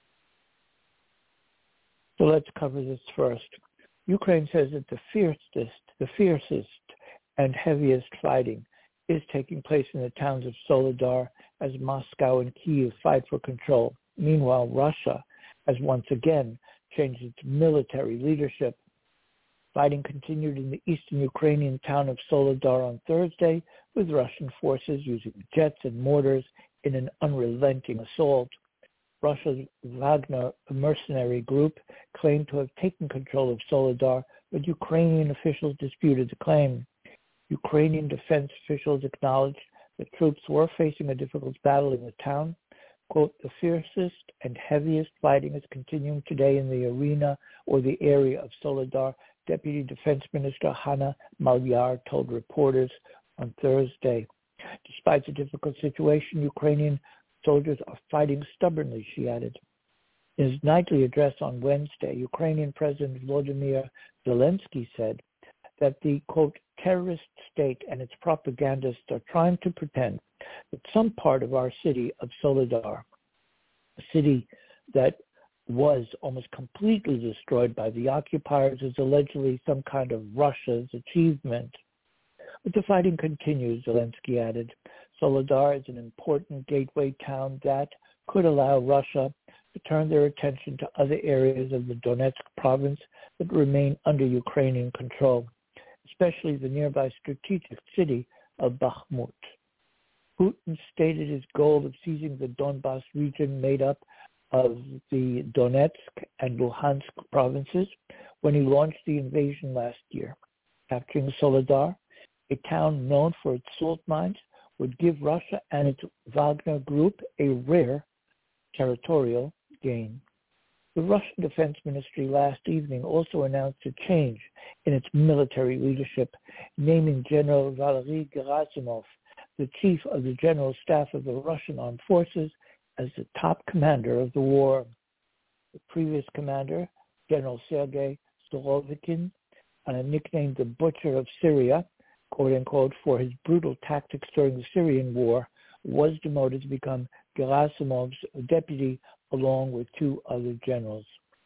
So let's cover this first. Ukraine says that the fiercest and heaviest fighting is taking place in the towns of Soledar as Moscow and Kyiv fight for control. Meanwhile, Russia has once again changed its military leadership. Fighting continued in the eastern Ukrainian town of Soledar on Thursday, with Russian forces using jets and mortars in an unrelenting assault. Russia's Wagner mercenary group claimed to have taken control of Soledar, but Ukrainian officials disputed the claim. Ukrainian defense officials acknowledged that troops were facing a difficult battle in the town. Quote, the fiercest and heaviest fighting is continuing today in the arena or the area of Soledar, Deputy Defense Minister Hanna Maliar told reporters on Thursday. Despite the difficult situation, Ukrainian soldiers are fighting stubbornly, she added. In his nightly address on Wednesday, Ukrainian President Volodymyr Zelensky said that the, quote, terrorist state and its propagandists are trying to pretend that some part of our city of Soledar, a city that was almost completely destroyed by the occupiers, is allegedly some kind of Russia's achievement. But the fighting continues, Zelensky added. Soledar is an important gateway town that could allow Russia to turn their attention to other areas of the Donetsk province that remain under Ukrainian control, especially the nearby strategic city of Bakhmut. Putin stated his goal of seizing the Donbas region made up of the Donetsk and Luhansk provinces when he launched the invasion last year. Capturing Soledar, a town known for its salt mines, would give Russia and its Wagner group a rare territorial gain. The Russian Defense Ministry last evening also announced a change in its military leadership, naming General Valery Gerasimov, the chief of the General Staff of the Russian Armed Forces, as the top commander of the war. The previous commander, General Sergei Surovikin, nicknamed the Butcher of Syria, quote-unquote, for his brutal tactics during the Syrian war, was demoted to become Gerasimov's deputy along with two other generals.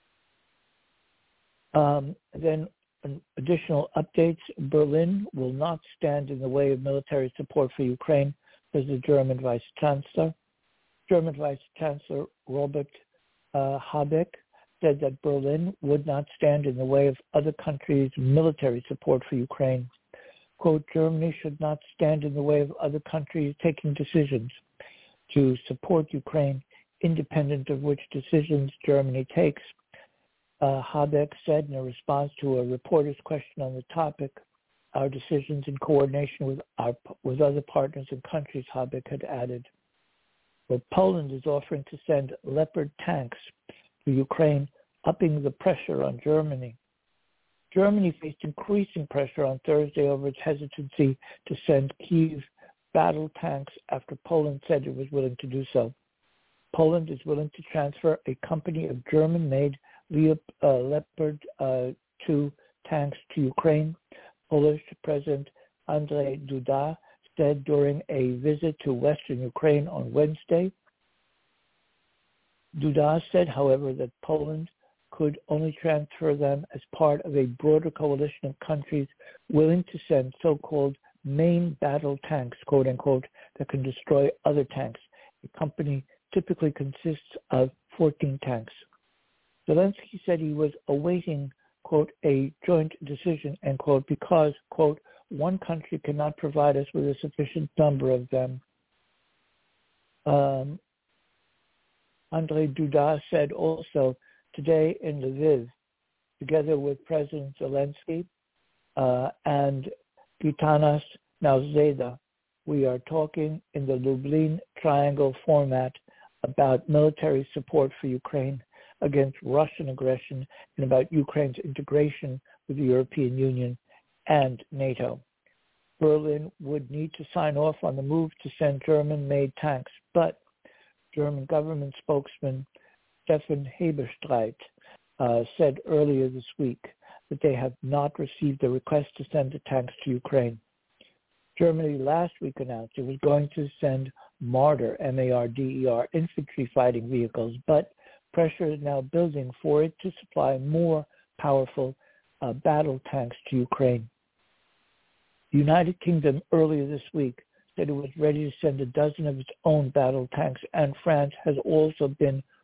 Then additional updates. Berlin will not stand in the way of military support for Ukraine, says the German Vice Chancellor. German Vice Chancellor Robert Habeck said that Berlin would not stand in the way of other countries' military support for Ukraine. Quote, Germany should not stand in the way of other countries taking decisions to support Ukraine, independent of which decisions Germany takes. Habeck said in a response to a reporter's question on the topic, our decisions in coordination with other partners and countries, Habeck had added. Well, Poland is offering to send Leopard tanks to Ukraine, upping the pressure on Germany. Germany faced increasing pressure on Thursday over its hesitancy to send Kyiv battle tanks after Poland said it was willing to do so. Poland is willing to transfer a company of German-made Leopard 2 tanks to Ukraine. Polish President Andrzej Duda said during a visit to western Ukraine on Wednesday. Duda said, however, that Poland could only transfer them as part of a broader coalition of countries willing to send so-called main battle tanks, quote-unquote, that can destroy other tanks. A company typically consists of 14 tanks. Zelensky said he was awaiting, quote, a joint decision, end quote, because, quote, one country cannot provide us with a sufficient number of them. Andrzej Duda said also today in Lviv, together with President Zelensky and Gitanas Nausėda, we are talking in the Lublin Triangle format about military support for Ukraine against Russian aggression and about Ukraine's integration with the European Union and NATO. Berlin would need to sign off on the move to send German-made tanks, but German government spokesman Stefan Hebestreit said earlier this week that they have not received a request to send the tanks to Ukraine. Germany last week announced it was going to send Marder, M-A-R-D-E-R, infantry fighting vehicles, but pressure is now building for it to supply more powerful battle tanks to Ukraine. The United Kingdom earlier this week said it was ready to send a dozen of its own battle tanks, and France has also been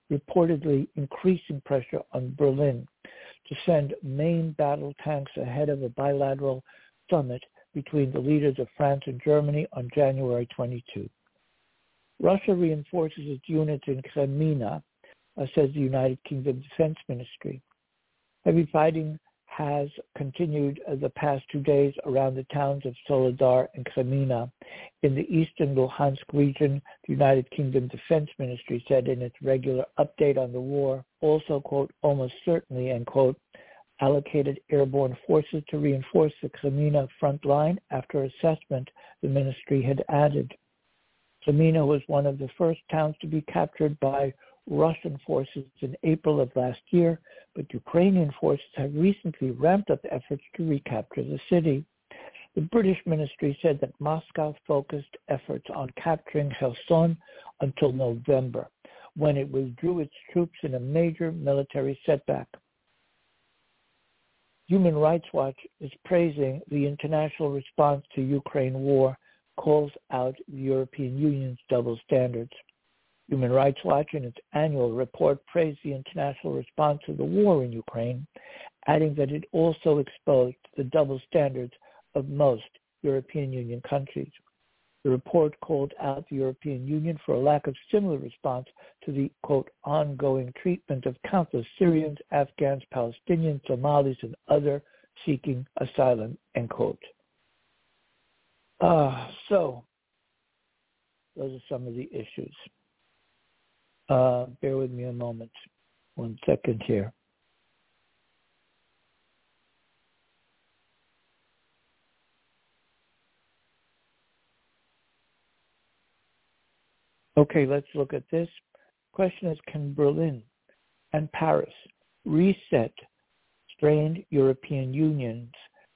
reportedly increasing pressure on Berlin to send main battle tanks ahead of a bilateral summit between the leaders of France and Germany on January 22. Russia reinforces its units in Crimea, says the United Kingdom Defense Ministry. Heavy fighting has continued the past 2 days around the towns of Soledar and Crimea. In the eastern Luhansk region, the United Kingdom Defense Ministry said in its regular update on the war, also, quote, almost certainly, end quote, allocated airborne forces to reinforce the Crimea front line after assessment, the ministry had added. Crimea was one of the first towns to be captured by Russian forces in April of last year, but Ukrainian forces have recently ramped up efforts to recapture the city. The British ministry said that Moscow focused efforts on capturing Kherson until November, when it withdrew its troops in a major military setback. Human Rights Watch is praising the international response to Ukraine war, calls out the European Union's double standards. Human Rights Watch, in its annual report, praised the international response to the war in Ukraine, adding that it also exposed the double standards of most European Union countries. The report called out the European Union for a lack of similar response to the, quote, ongoing treatment of countless Syrians, Afghans, Palestinians, Somalis, and others seeking asylum, end quote. So, those are some of the issues. Bear with me a moment. 1 second here. Okay, let's look at this. Question is, can Berlin and Paris reset strained European Union's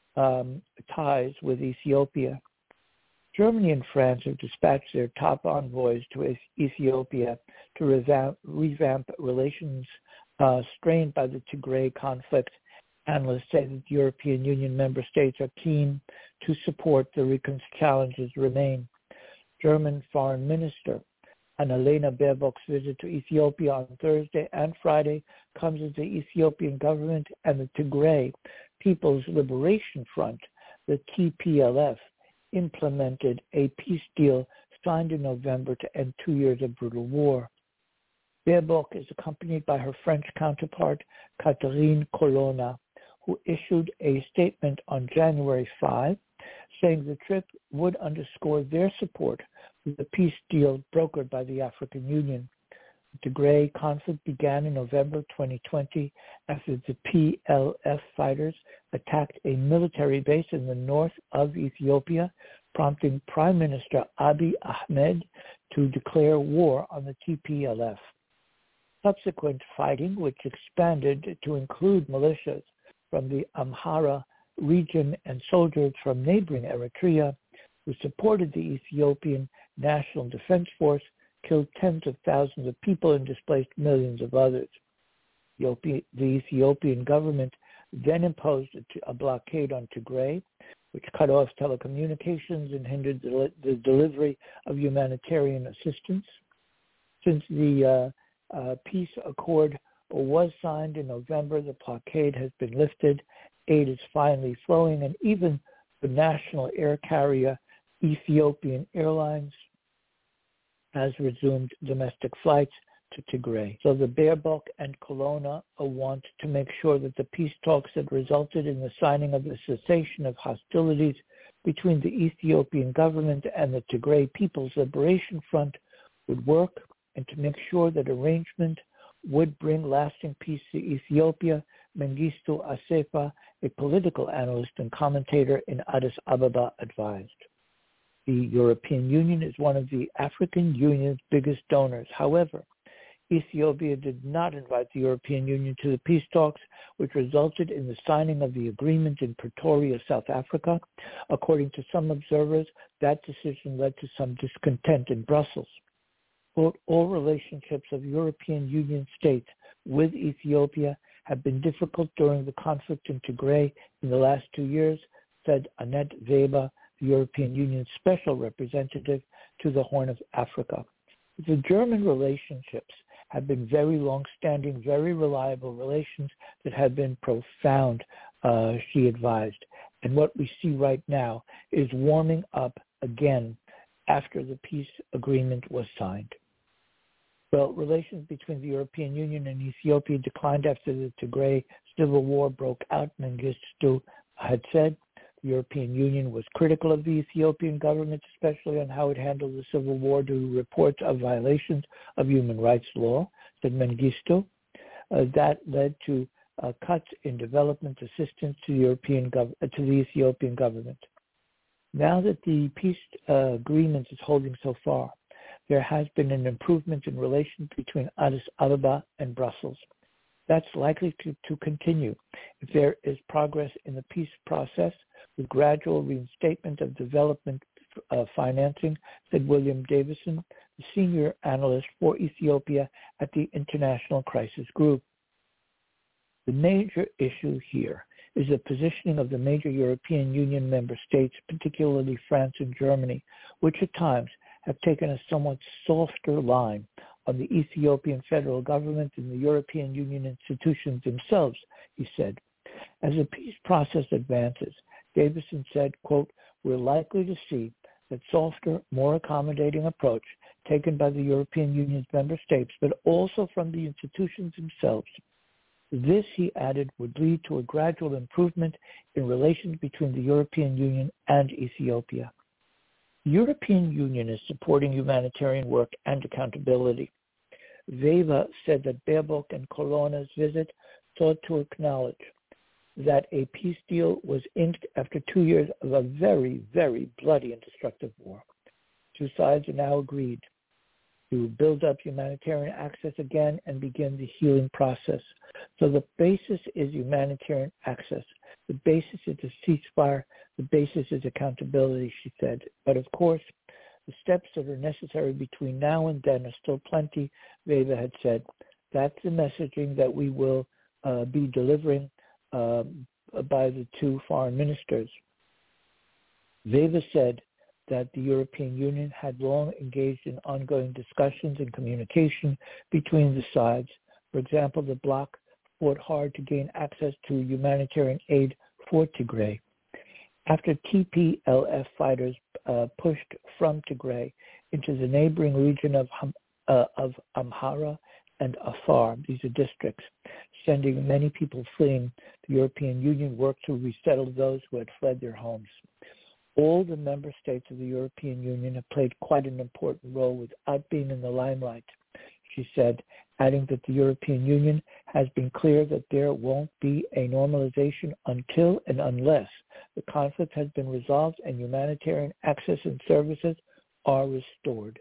ties with Ethiopia? Germany and France have dispatched their top envoys to Ethiopia to revamp relations strained by the Tigray conflict. Analysts say that the European Union member states are keen to support the challenges remain. German Foreign Minister Annalena Baerbock's visit to Ethiopia on Thursday and Friday comes as the Ethiopian government and the Tigray People's Liberation Front, the TPLF, implemented a peace deal signed in November to end 2 years of brutal war. Baerbock is accompanied by her French counterpart, Catherine Colonna, who issued a statement on January 5, saying the trip would underscore their support for the peace deal brokered by the African Union. The Tigray conflict began in November 2020 after the PLF fighters attacked a military base in the north of Ethiopia, prompting Prime Minister Abiy Ahmed to declare war on the TPLF. Subsequent fighting, which expanded to include militias from the Amhara region and soldiers from neighboring Eritrea, who supported the Ethiopian National Defense Force, killed tens of thousands of people and displaced millions of others. The Ethiopian government then imposed a blockade on Tigray, which cut off telecommunications and hindered the delivery of humanitarian assistance. Since the peace accord was signed in November, the blockade has been lifted, aid is finally flowing, and even the national air carrier Ethiopian Airlines has resumed domestic flights to Tigray. So the Baerbock and Colonna want to make sure that the peace talks that resulted in the signing of the cessation of hostilities between the Ethiopian government and the Tigray People's Liberation Front would work, and to make sure that arrangement would bring lasting peace to Ethiopia. Mengistu Asefa, a political analyst and commentator in Addis Ababa, advised. The European Union is one of the African Union's biggest donors. However, Ethiopia did not invite the European Union to the peace talks, which resulted in the signing of the agreement in Pretoria, South Africa. According to some observers, that decision led to some discontent in Brussels. Quote, all relationships of European Union states with Ethiopia have been difficult during the conflict in Tigray in the last 2 years, said Annette Weber, the European Union Special Representative to the Horn of Africa. The German relationships have been very long-standing, very reliable relations that have been profound, she advised. And what we see right now is warming up again after the peace agreement was signed. Well, relations between the European Union and Ethiopia declined after the Tigray civil war broke out. Mengistu had said the European Union was critical of the Ethiopian government, especially on how it handled the civil war due to reports of violations of human rights law, said Mengistu. That led to cuts in development assistance to the Ethiopian government. Now that the peace agreement is holding so far, there has been an improvement in relations between Addis Ababa and Brussels. That's likely to continue if there is progress in the peace process with gradual reinstatement of development financing, said William Davison, the senior analyst for Ethiopia at the International Crisis Group. The major issue here is the positioning of the major European Union member states, particularly France and Germany, which at times have taken a somewhat softer line on the Ethiopian federal government and the European Union institutions themselves, he said. As the peace process advances, Davison said, quote, we're likely to see that softer, more accommodating approach taken by the European Union's member states, but also from the institutions themselves. This, he added, would lead to a gradual improvement in relations between the European Union and Ethiopia. The European Union is supporting humanitarian work and accountability. Weber said that Baerbock and Corona's visit sought to acknowledge that a peace deal was inked after 2 years of a very, very bloody and destructive war. Two sides are now agreed to build up humanitarian access again and begin the healing process. So the basis is humanitarian access. The basis is a ceasefire. The basis is accountability, she said. But of course, the steps that are necessary between now and then are still plenty, Weber had said. That's the messaging that we will be delivering by the two foreign ministers. Weber said that the European Union had long engaged in ongoing discussions and communication between the sides. For example, the bloc fought hard to gain access to humanitarian aid for Tigray. After TPLF fighters pushed from Tigray into the neighboring region of Amhara and Afar, these are districts, sending many people fleeing, the European Union worked to resettle those who had fled their homes. All the member states of the European Union have played quite an important role without being in the limelight, she said, adding that the European Union has been clear that there won't be a normalization until and unless the conflict has been resolved and humanitarian access and services are restored.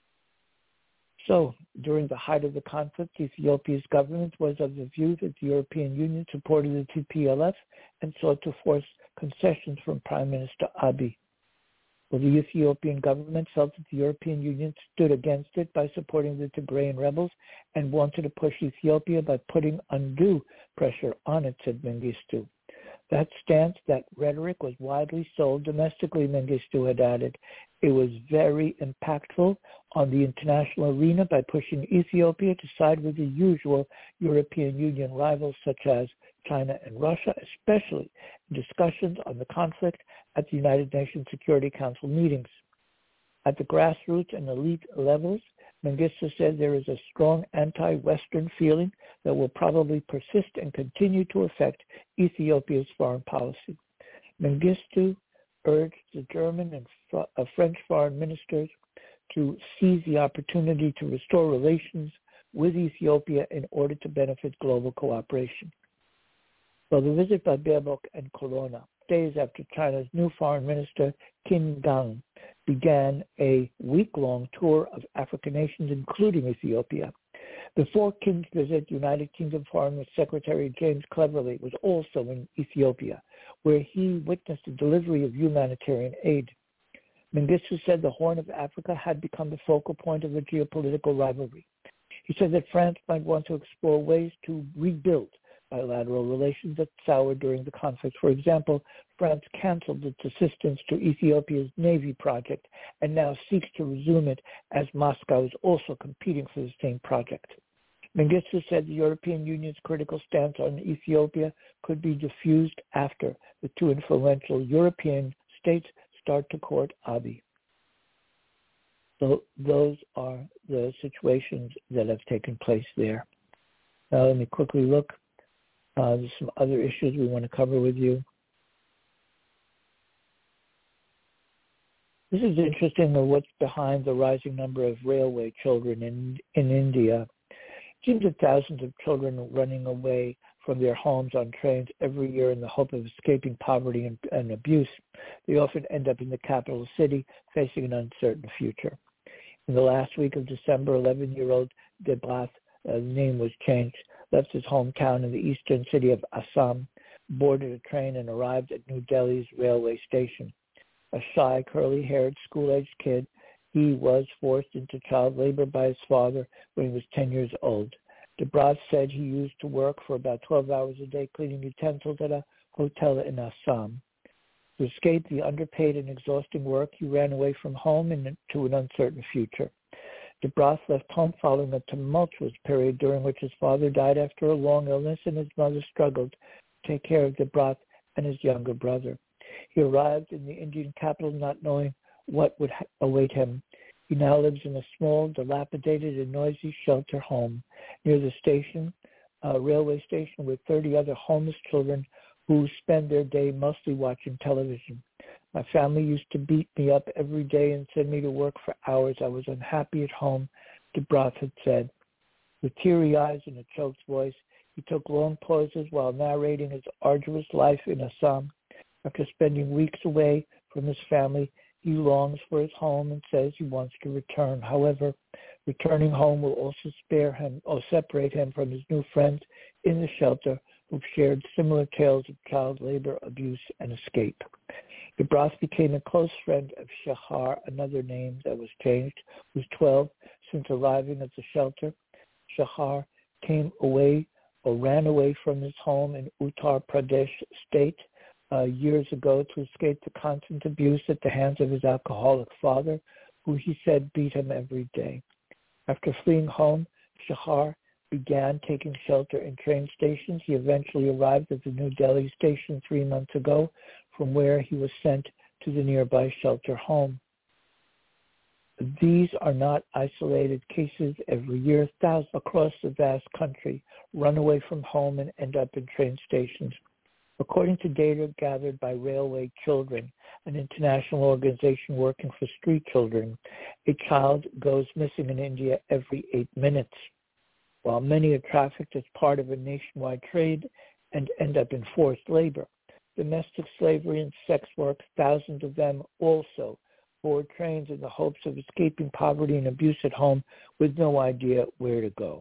So, during the height of the conflict, Ethiopia's government was of the view that the European Union supported the TPLF and sought to force concessions from Prime Minister Abiy. Well, the Ethiopian government felt that the European Union stood against it by supporting the Tigrayan rebels and wanted to push Ethiopia by putting undue pressure on it, said Mengistu. That stance, that rhetoric was widely sold domestically, Mengistu had added. It was very impactful on the international arena by pushing Ethiopia to side with the usual European Union rivals such as China and Russia, especially in discussions on the conflict at the United Nations Security Council meetings. At the grassroots and elite levels, Mengistu said there is a strong anti-Western feeling that will probably persist and continue to affect Ethiopia's foreign policy. Mengistu urged the German and French foreign ministers to seize the opportunity to restore relations with Ethiopia in order to benefit global cooperation. Well, the visit by Baerbock and Corona, days after China's new foreign minister, Qin Gang, began a week-long tour of African nations, including Ethiopia. Before Qin's visit, United Kingdom Foreign Secretary James Cleverly was also in Ethiopia, where he witnessed the delivery of humanitarian aid. Mengistu said the Horn of Africa had become the focal point of a geopolitical rivalry. He said that France might want to explore ways to rebuild bilateral relations that soured during the conflict. For example, France canceled its assistance to Ethiopia's Navy project and now seeks to resume it as Moscow is also competing for the same project. Mengistu said the European Union's critical stance on Ethiopia could be diffused after the two influential European states start to court Abiy. So those are the situations that have taken place there. Now let me quickly look. There's some other issues we want to cover with you. This is interesting of what's behind the rising number of railway children in India. It seems that thousands of children running away from their homes on trains every year in the hope of escaping poverty and abuse. They often end up in the capital city facing an uncertain future. In the last week of December, 11-year-old Debrath, the name was changed, left his hometown in the eastern city of Assam, boarded a train and arrived at New Delhi's railway station. A shy, curly-haired, school-aged kid, he was forced into child labor by his father when he was 10 years old. Debrath said he used to work for about 12 hours a day cleaning utensils at a hotel in Assam. To escape the underpaid and exhausting work, he ran away from home into an uncertain future. Debrath left home following a tumultuous period during which his father died after a long illness and his mother struggled to take care of Debrath and his younger brother. He arrived in the Indian capital not knowing what would await him. He now lives in a small, dilapidated, and noisy shelter home near the station, railway station, with 30 other homeless children who spend their day mostly watching television. My family used to beat me up every day and send me to work for hours. I was unhappy at home, Debrath had said. With teary eyes and a choked voice, he took long pauses while narrating his arduous life in Assam. After spending weeks away from his family, he longs for his home and says he wants to return. However, returning home will also separate him from his new friends in the shelter who've shared similar tales of child labor, abuse, and escape. Debrath became a close friend of Shahar, another name that was changed, who's 12 since arriving at the shelter. Shahar ran away from his home in Uttar Pradesh state years ago to escape the constant abuse at the hands of his alcoholic father, who he said beat him every day. After fleeing home, Shahar began taking shelter in train stations. He eventually arrived at the New Delhi station 3 months ago, from where he was sent to the nearby shelter home. These are not isolated cases. Every year, thousands across the vast country run away from home and end up in train stations. According to data gathered by Railway Children, an international organization working for street children, a child goes missing in India every 8 minutes. While many are trafficked as part of a nationwide trade and end up in forced labor, domestic slavery and sex work, thousands of them also board trains in the hopes of escaping poverty and abuse at home with no idea where to go.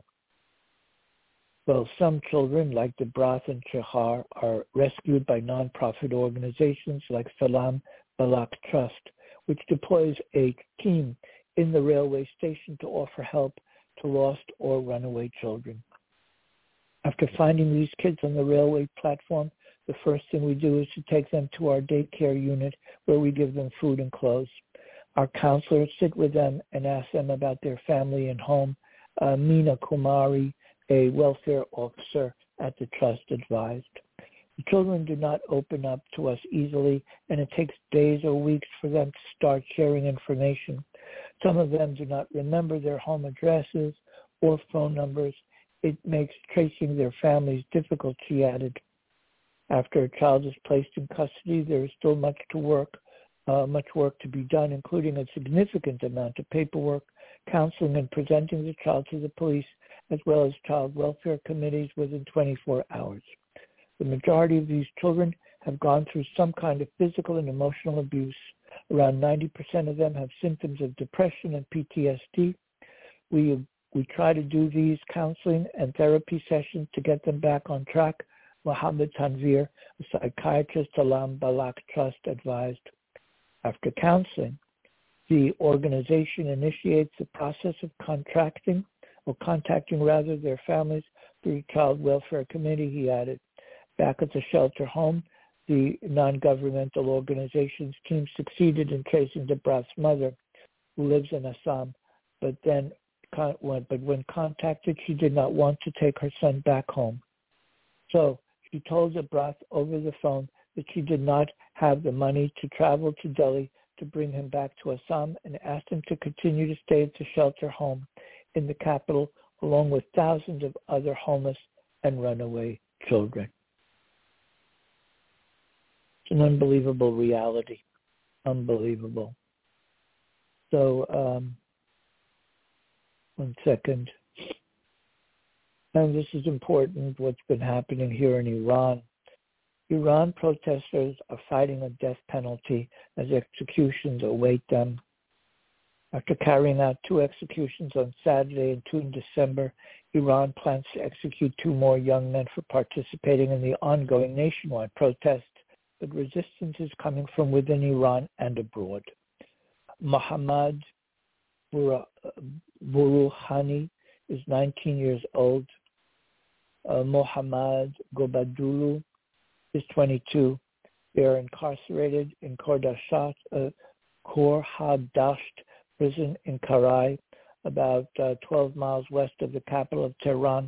Well, some children, like Debrath and Shahar, are rescued by nonprofit organizations like Salam Balak Trust, which deploys a team in the railway station to offer help to lost or runaway children. After finding these kids on the railway platform, the first thing we do is to take them to our daycare unit where we give them food and clothes. Our counselors sit with them and ask them about their family and home. Meena Kumari, a welfare officer at the trust, advised. The children do not open up to us easily, and it takes days or weeks for them to start sharing information. Some of them do not remember their home addresses or phone numbers. It makes tracing their families difficult, she added. After a child is placed in custody, there is still much work to be done, including a significant amount of paperwork, counseling, and presenting the child to the police, as well as child welfare committees within 24 hours. The majority of these children have gone through some kind of physical and emotional abuse. Around 90% of them have symptoms of depression and PTSD. We try to do these counseling and therapy sessions to get them back on track, Mohammed Tanvir, a psychiatrist, Salam Balak Trust, advised. After counseling, the organization initiates the process of contacting their families through the Child Welfare Committee, he added. Back at the shelter home, the non-governmental organization's team succeeded in tracing Debrath's mother, who lives in Assam, but then when contacted, she did not want to take her son back home. So she told the B'rath over the phone that she did not have the money to travel to Delhi to bring him back to Assam, and asked him to continue to stay at the shelter home in the capital along with thousands of other homeless and runaway children. It's an unbelievable reality. Unbelievable. So, one second. And this is important, what's been happening here in Iran. Iran protesters are fighting a death penalty as executions await them. After carrying out 2 executions on Saturday and 2 in December, Iran plans to execute 2 more young men for participating in the ongoing nationwide protests, but resistance is coming from within Iran and abroad. Mohammad Buruhani is 19 years old. Mohammad Gobadulu is 22. They are incarcerated in Khordadasht prison in Karai, about 12 miles west of the capital of Tehran.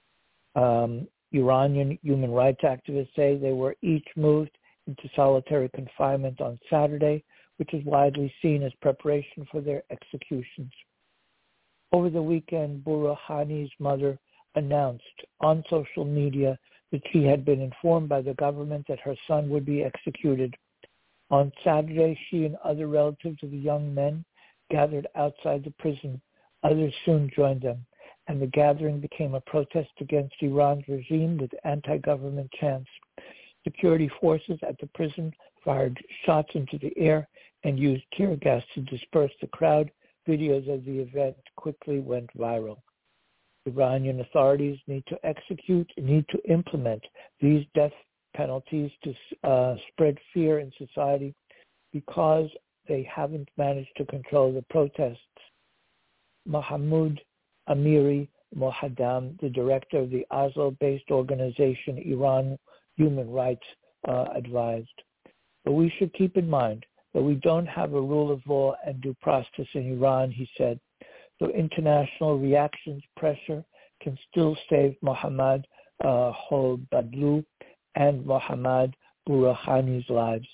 Iranian human rights activists say they were each moved into solitary confinement on Saturday, which is widely seen as preparation for their executions. Over the weekend, Buruhani's mother announced on social media that she had been informed by the government that her son would be executed. On Saturday, she and other relatives of the young men gathered outside the prison. Others soon joined them, and the gathering became a protest against Iran's regime with anti-government chants. Security forces at the prison fired shots into the air and used tear gas to disperse the crowd. Videos of the event quickly went viral. Iranian authorities need to implement these death penalties to spread fear in society because they haven't managed to control the protests. Mahmoud Amiri Mohadam, the director of the Oslo-based organization Iran Human Rights, advised. But we should keep in mind that we don't have a rule of law and due process in Iran, he said. So international reactions pressure can still save Mohammad Gobadulu and Mohammad Buruhani's lives.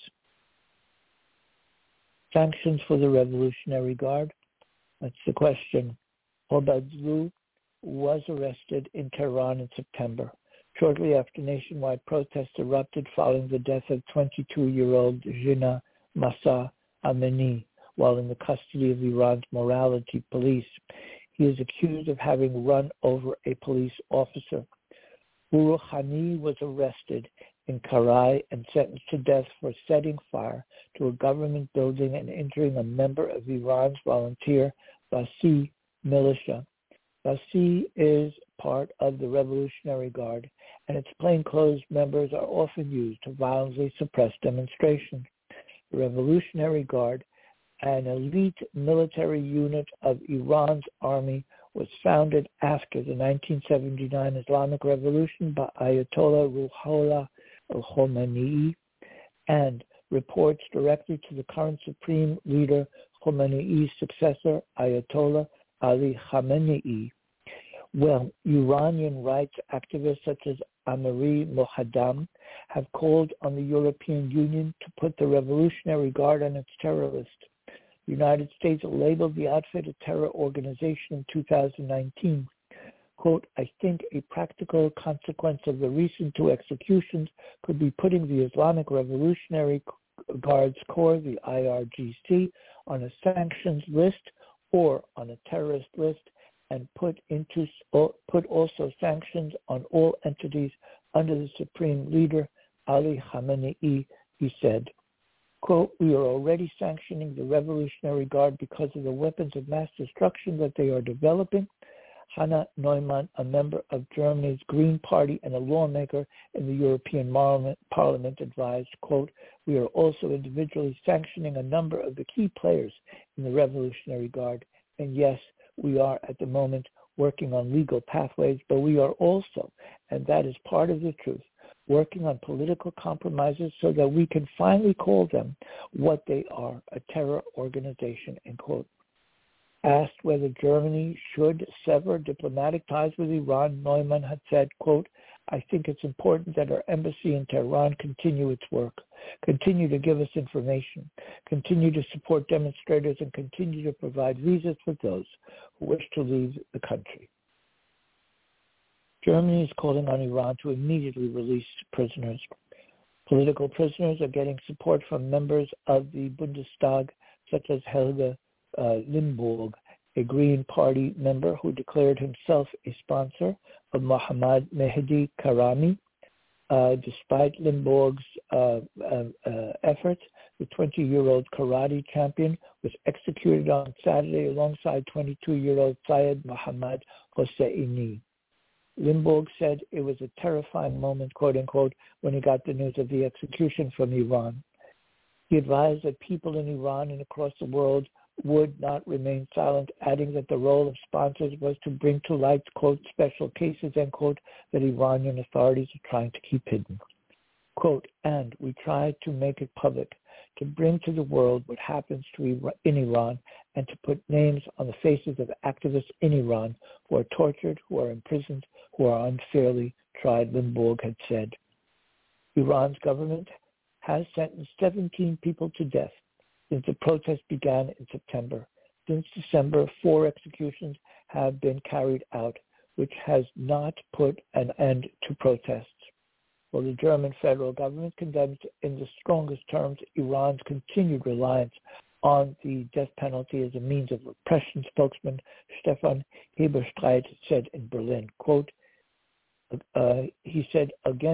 Sanctions for the Revolutionary Guard? That's the question. Gobadulu was arrested in Tehran in September, shortly after nationwide protests erupted following the death of 22-year-old Jina Mahsa Amini while in the custody of Iran's morality police. He is accused of having run over a police officer. Buruhani was arrested in Karai and sentenced to death for setting fire to a government building and injuring a member of Iran's volunteer Basij militia. Basij is part of the Revolutionary Guard, and its plainclothes members are often used to violently suppress demonstrations. The Revolutionary Guard, an elite military unit of Iran's army, was founded after the 1979 Islamic Revolution by Ayatollah Ruhollah Khomeini and reports directly to the current supreme leader Khomeini's successor, Ayatollah Ali Khamenei. Well, Iranian rights activists such as Amiri Mohadam have called on the European Union to put the Revolutionary Guard on its terror list. The United States labeled the outfit a terror organization in 2019. Quote, I think a practical consequence of the recent 2 executions could be putting the Islamic Revolutionary Guards Corps, the IRGC, on a sanctions list or on a terrorist list, and put also sanctions on all entities under the supreme leader, Ali Khamenei, he said. Quote, we are already sanctioning the Revolutionary Guard because of the weapons of mass destruction that they are developing. Hannah Neumann, a member of Germany's Green Party and a lawmaker in the European Parliament, advised, quote, we are also individually sanctioning a number of the key players in the Revolutionary Guard. And yes, we are at the moment working on legal pathways, but we are also, and that is part of the truth, working on political compromises so that we can finally call them what they are, a terror organization, end quote. Asked whether Germany should sever diplomatic ties with Iran, Neumann had said, quote, I think it's important that our embassy in Tehran continue its work, continue to give us information, continue to support demonstrators, and continue to provide visas for those who wish to leave the country. Germany is calling on Iran to immediately release prisoners. Political prisoners are getting support from members of the Bundestag, such as Helge Limburg, a Green Party member who declared himself a sponsor of Mohammad Mehdi Karami. Despite Limburg's efforts, the 20-year-old karate champion was executed on Saturday alongside 22-year-old Syed Mohammad Hosseini. Limburg said it was a terrifying moment, quote-unquote, when he got the news of the execution from Iran. He advised that people in Iran and across the world would not remain silent, adding that the role of sponsors was to bring to light, quote, special cases, end quote, that Iranian authorities are trying to keep hidden. Quote, and we try to make it public, to bring to the world what happens in Iran, and to put names on the faces of activists in Iran who are tortured, who are imprisoned, who are unfairly tried, Limburg had said. Iran's government has sentenced 17 people to death since the protests began in September. Since December, 4 executions have been carried out, which has not put an end to protests. While the German federal government condemns in the strongest terms Iran's continued reliance on the death penalty as a means of repression, spokesman Stefan Heberstreit said in Berlin, quote, he said,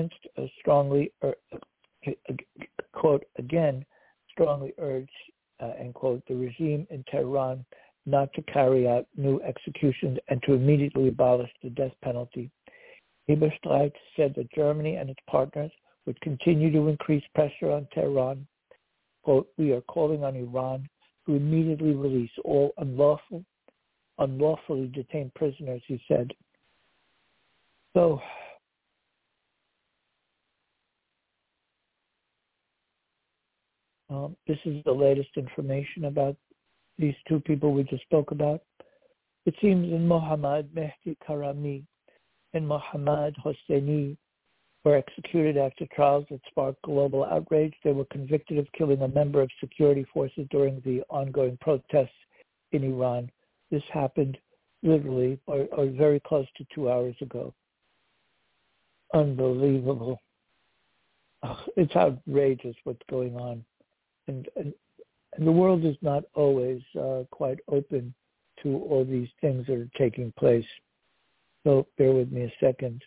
quote, again, strongly urge, end quote, the regime in Tehran not to carry out new executions and to immediately abolish the death penalty. Heberstreit said that Germany and its partners would continue to increase pressure on Tehran. Quote, we are calling on Iran to immediately release all unlawfully detained prisoners, he said. So, this is the latest information about these 2 people we just spoke about. It seems that Mohammad Mehdi Karami and Mohammad Hosseini were executed after trials that sparked global outrage. They were convicted of killing a member of security forces during the ongoing protests in Iran. This happened literally or very close to 2 hours ago. Unbelievable. It's outrageous what's going on. And the world is not always quite open to all these things that are taking place. So bear with me a second.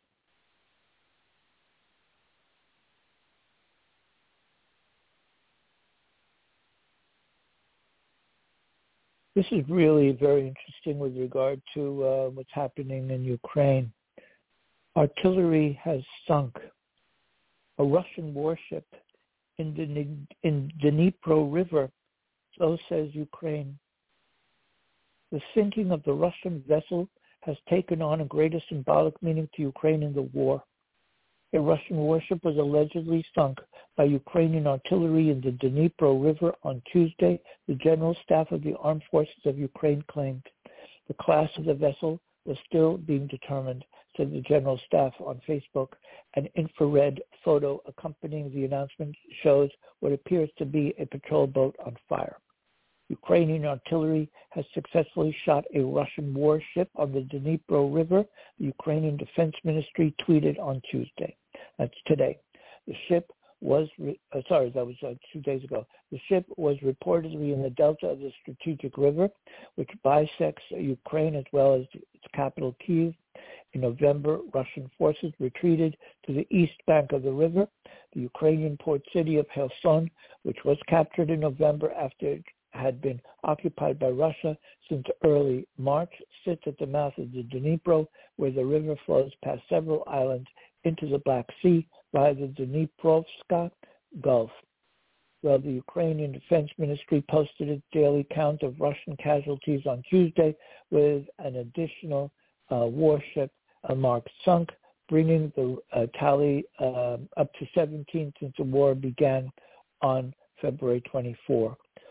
This is really very interesting with regard to what's happening in Ukraine. Artillery has sunk. A Russian warship in the Dnipro River, so says Ukraine. The sinking of the Russian vessel has taken on a greater symbolic meaning to Ukraine in the war. A Russian warship was allegedly sunk by Ukrainian artillery in the Dnipro River on Tuesday, the General Staff of the Armed Forces of Ukraine claimed. The class of the vessel was still being determined, said the General Staff on Facebook. An infrared photo accompanying the announcement shows what appears to be a patrol boat on fire. Ukrainian artillery has successfully shot a Russian warship on the Dnipro River, the Ukrainian Defense Ministry tweeted on Tuesday. That's today. The ship was, that was 2 days ago. The ship was reportedly in the delta of the strategic river, which bisects Ukraine as well as its capital, Kyiv. In November, Russian forces retreated to the east bank of the river. The Ukrainian port city of Kherson, which was captured in November after it had been occupied by Russia since early March, sits at the mouth of the Dnipro, where the river flows past several islands into the Black Sea via the Dniprovska Gulf. Well, the Ukrainian Defense Ministry posted its daily count of Russian casualties on Tuesday with an additional warship marked sunk, bringing the tally up to 17 since the war began on February 24.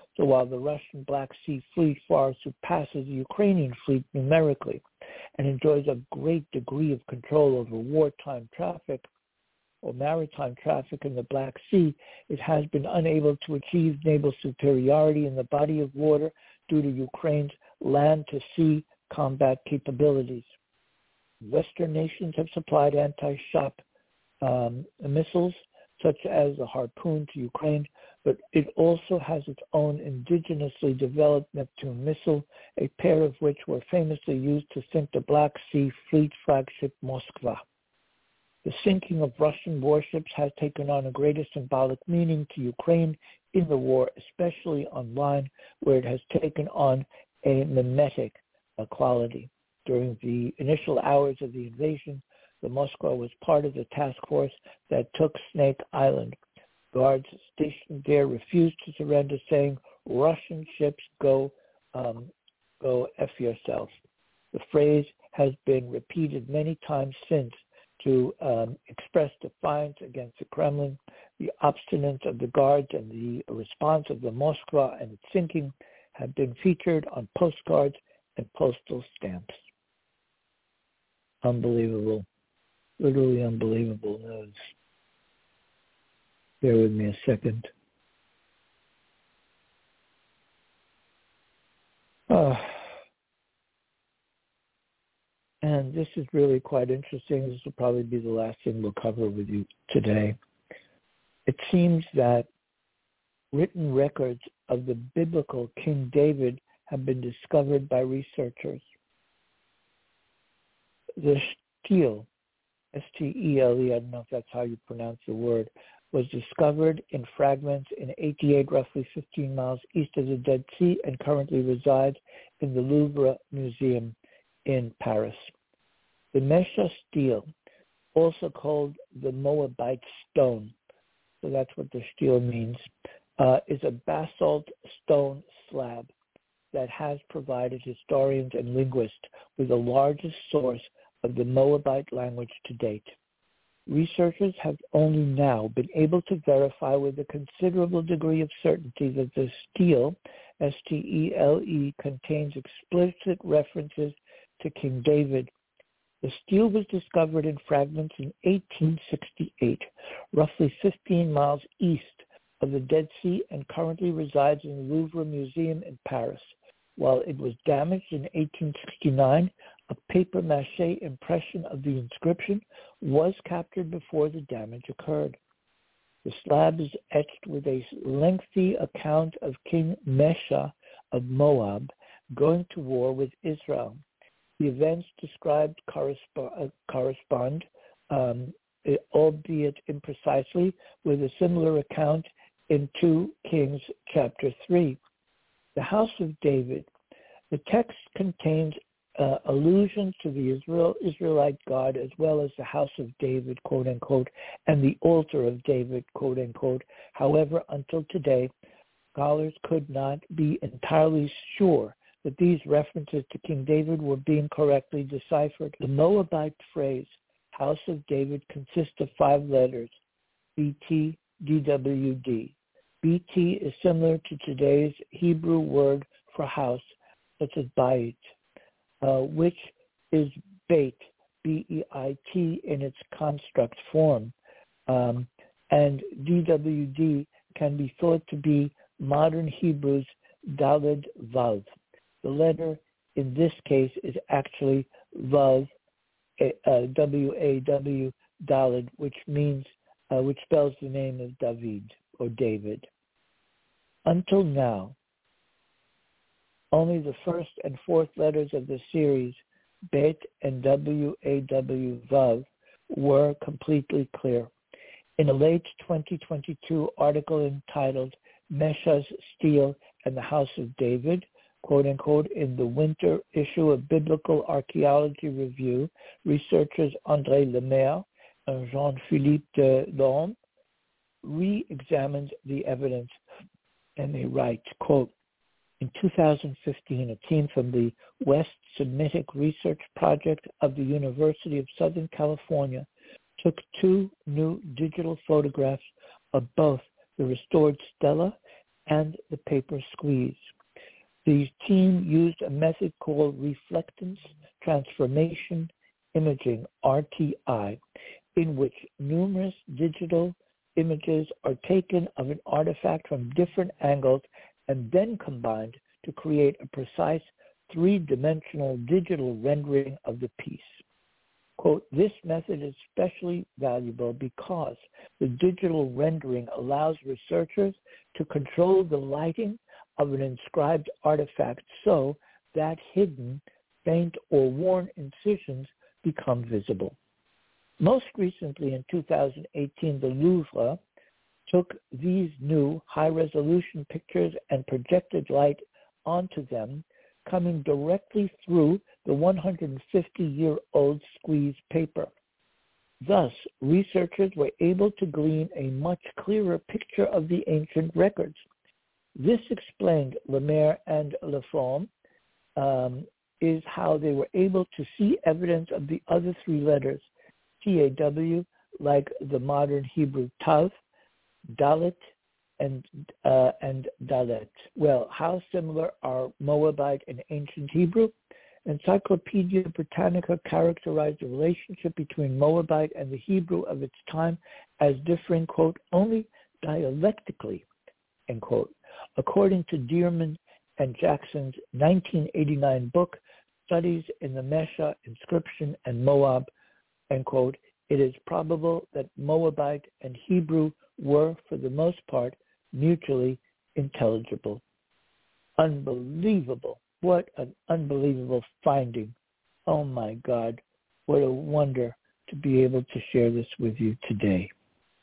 So while the Russian Black Sea Fleet far surpasses the Ukrainian fleet numerically and enjoys a great degree of control over wartime traffic or maritime traffic in the Black Sea, it has been unable to achieve naval superiority in the body of water due to Ukraine's land-to-sea combat capabilities. Western nations have supplied anti-ship missiles such as the Harpoon to Ukraine, but it also has its own indigenously developed Neptune missile, a pair of which were famously used to sink the Black Sea Fleet flagship Moskva. The sinking of Russian warships has taken on a greater symbolic meaning to Ukraine in the war, especially on land, where it has taken on a mimetic quality. During the initial hours of the invasion, the Moskva was part of the task force that took Snake Island. Guards stationed there refused to surrender, saying, "Russian ships, go F yourself." The phrase has been repeated many times since to express defiance against the Kremlin. The obstinance of the guards and the response of the Moskva and its sinking have been featured on postcards and postal stamps. Unbelievable. Literally unbelievable news. Bear with me a second. And this is really quite interesting. This will probably be the last thing we'll cover with you today. It seems that written records of the biblical King David have been discovered by researchers. The stele, S-T-E-L-E, I don't know if that's how you pronounce the word, was discovered in fragments in 88, roughly 15 miles east of the Dead Sea, and currently resides in the Louvre Museum in Paris. The Mesha stele, also called the Moabite stone, so that's what the stele means, is a basalt stone slab that has provided historians and linguists with the largest source of the Moabite language to date. Researchers have only now been able to verify with a considerable degree of certainty that the stele, S-T-E-L-E, contains explicit references to King David. The stele was discovered in fragments in 1868, roughly 15 miles east of the Dead Sea, and currently resides in the Louvre Museum in Paris. While it was damaged in 1869, a papier-mâché impression of the inscription was captured before the damage occurred. The slab is etched with a lengthy account of King Mesha of Moab going to war with Israel. The events described correspond, albeit imprecisely, with a similar account in 2 Kings chapter 3. The House of David. The text contains allusions to the Israelite God, as well as the House of David, quote unquote, and the altar of David, quote unquote. However, until today, scholars could not be entirely sure that these references to King David were being correctly deciphered. The Moabite phrase, House of David, consists of 5 letters, BT, DWD. BT is similar to today's Hebrew word for house, such as Bait, which is Beit, B-E-I-T, in its construct form. And DWD can be thought to be modern Hebrew's Daled Vav. The letter in this case is actually Vav, W-A-W, Daled, which spells the name of David or David. Until now, only the first and fourth letters of the series, Bet and W-A-W, Vav, were completely clear. In a late 2022 article entitled Mesha's Stele and the House of David, quote unquote, in the winter issue of Biblical Archaeology Review, researchers André Lemaire and Jean-Philippe Delorme re-examined the evidence, and they write, quote, in 2015, a team from the West Semitic Research Project of the University of Southern California took 2 new digital photographs of both the restored stela and the paper squeeze. The team used a method called reflectance transformation imaging, RTI, in which numerous digital images are taken of an artifact from different angles and then combined to create a precise three-dimensional digital rendering of the piece. Quote, this method is especially valuable because the digital rendering allows researchers to control the lighting of an inscribed artifact so that hidden, faint, or worn incisions become visible. Most recently, in 2018, the Louvre took these new high-resolution pictures and projected light onto them, coming directly through the 150-year-old squeeze paper. Thus, researchers were able to glean a much clearer picture of the ancient records. This, explained Lemaire and Laflamme, is how they were able to see evidence of the other three letters, T-A-W, like the modern Hebrew Tav, Dalet, and Dalet. Well, how similar are Moabite and ancient Hebrew? Encyclopedia Britannica characterized the relationship between Moabite and the Hebrew of its time as differing, quote, only dialectically, end quote. According to Dearman and Jackson's 1989 book, Studies in the Mesha Inscription and Moab, end quote, it is probable that Moabite and Hebrew were, for the most part, mutually intelligible. Unbelievable. What an unbelievable finding. Oh my God, what a wonder to be able to share this with you today.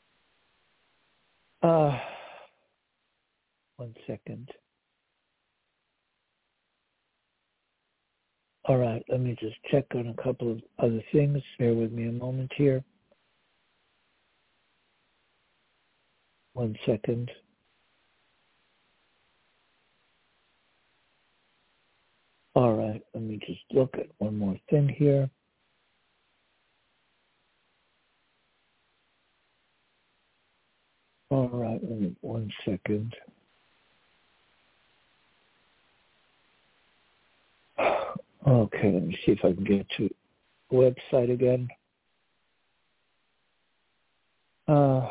1 second. All right, let me just check on a couple of other things. Bear with me a moment here. 1 second. All right, let me just look at one more thing here. All right, 1 second. Okay, let me see if I can get to the website again. On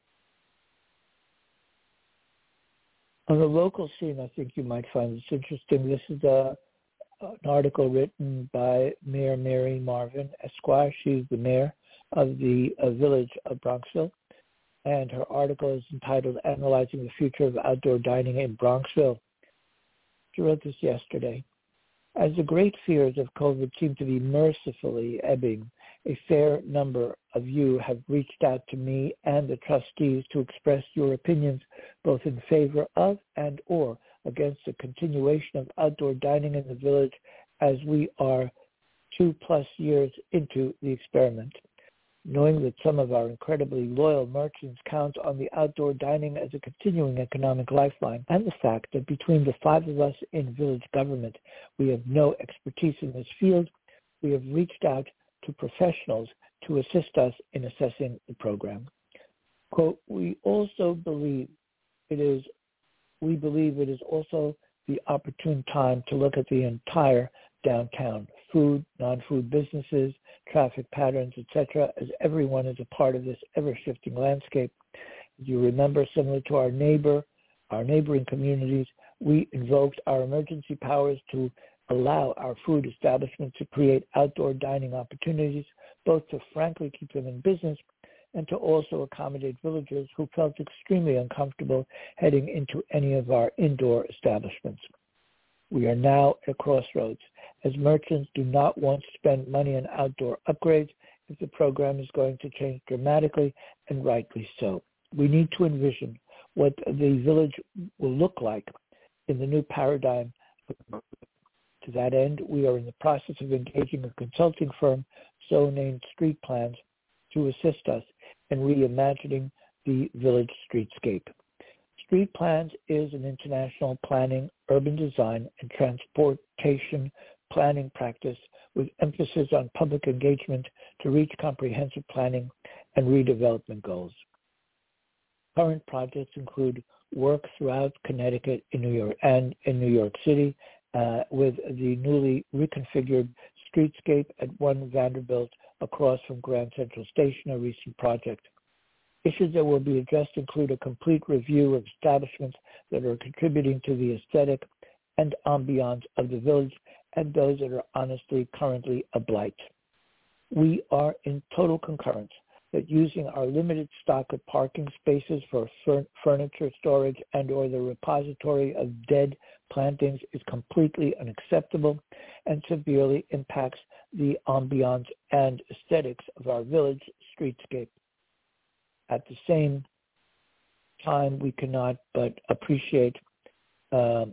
the local scene, I think you might find this interesting. This is an article written by Mayor Mary Marvin, Esquire. She's the mayor of the village of Bronxville. And her article is entitled, Analyzing the Future of Outdoor Dining in Bronxville. She wrote this yesterday. As the great fears of COVID seem to be mercifully ebbing, a fair number of you have reached out to me and the trustees to express your opinions both in favor of and or against the continuation of outdoor dining in the village as we are 2+ years into the experiment. Knowing that some of our incredibly loyal merchants count on the outdoor dining as a continuing economic lifeline, and the fact that between the 5 of us in village government, we have no expertise in this field, we have reached out to professionals to assist us in assessing the program. Quote, we believe it is also the opportune time to look at the entire downtown, food, non-food businesses, traffic patterns, etc., as everyone is a part of this ever-shifting landscape. As you remember, similar to our neighboring communities, we invoked our emergency powers to allow our food establishments to create outdoor dining opportunities, both to frankly keep them in business and to also accommodate villagers who felt extremely uncomfortable heading into any of our indoor establishments. We are now at a crossroads, as merchants do not want to spend money on outdoor upgrades if the program is going to change dramatically, and rightly so. We need to envision what the village will look like in the new paradigm. To that end, we are in the process of engaging a consulting firm, so named Street Plans, to assist us in reimagining the village streetscape. Street Plans is an international planning, urban design, and transportation planning practice with emphasis on public engagement to reach comprehensive planning and redevelopment goals. Current projects include work throughout Connecticut in New York and in New York City with the newly reconfigured streetscape at 1 Vanderbilt across from Grand Central Station, a recent project. Issues that will be addressed include a complete review of establishments that are contributing to the aesthetic and ambiance of the village and those that are honestly currently a blight. We are in total concurrence that using our limited stock of parking spaces for furniture storage and or the repository of dead plantings is completely unacceptable and severely impacts the ambiance and aesthetics of our village streetscape. At the same time, we cannot but appreciate the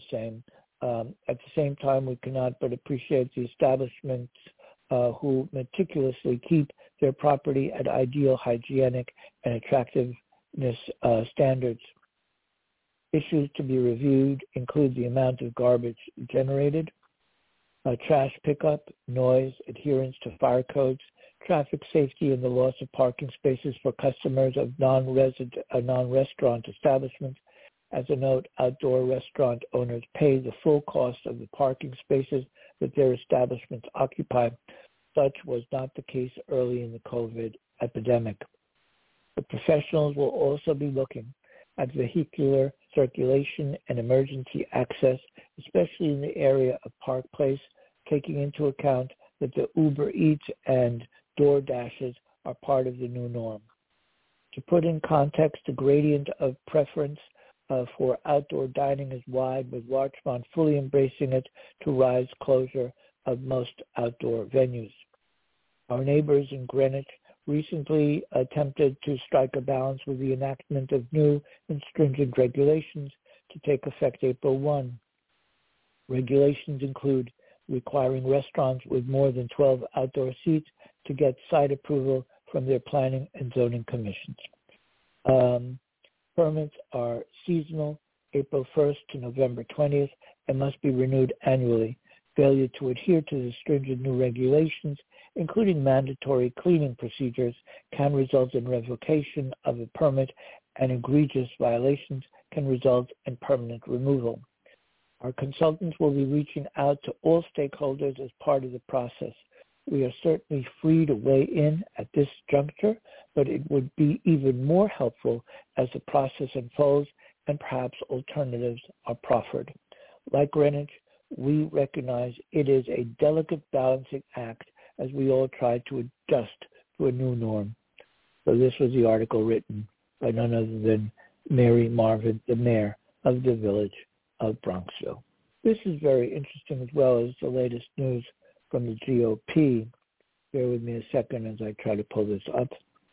establishments who meticulously keep their property at ideal hygienic and attractiveness standards. Issues to be reviewed include the amount of garbage generated, trash pickup, noise, adherence to fire codes, traffic safety, and the loss of parking spaces for customers of non-restaurant establishments. As a note, outdoor restaurant owners pay the full cost of the parking spaces that their establishments occupy. Such was not the case early in the COVID epidemic. The professionals will also be looking at vehicular circulation and emergency access, especially in the area of Park Place, taking into account that the Uber Eats and DoorDashes are part of the new norm. To put in context, the gradient of preference for outdoor dining is wide, with Larchmont fully embracing it to rise closure of most outdoor venues. Our neighbors in Greenwich recently attempted to strike a balance with the enactment of new and stringent regulations to take effect April 1. Regulations include requiring restaurants with more than 12 outdoor seats to get site approval from their planning and zoning commissions. Permits are seasonal, April 1st to November 20th, and must be renewed annually. Failure to adhere to the stringent new regulations, including mandatory cleaning procedures, can result in revocation of a permit, and egregious violations can result in permanent removal. Our consultants will be reaching out to all stakeholders as part of the process. We are certainly free to weigh in at this juncture, but it would be even more helpful as the process unfolds and perhaps alternatives are proffered. Like Greenwich, we recognize it is a delicate balancing act as we all try to adjust to a new norm. So this was the article written by none other than Mary Marvin, the mayor of the village of Bronxville. This is very interesting as well as the latest news from the GOP. Bear with me a second as I try to pull this up.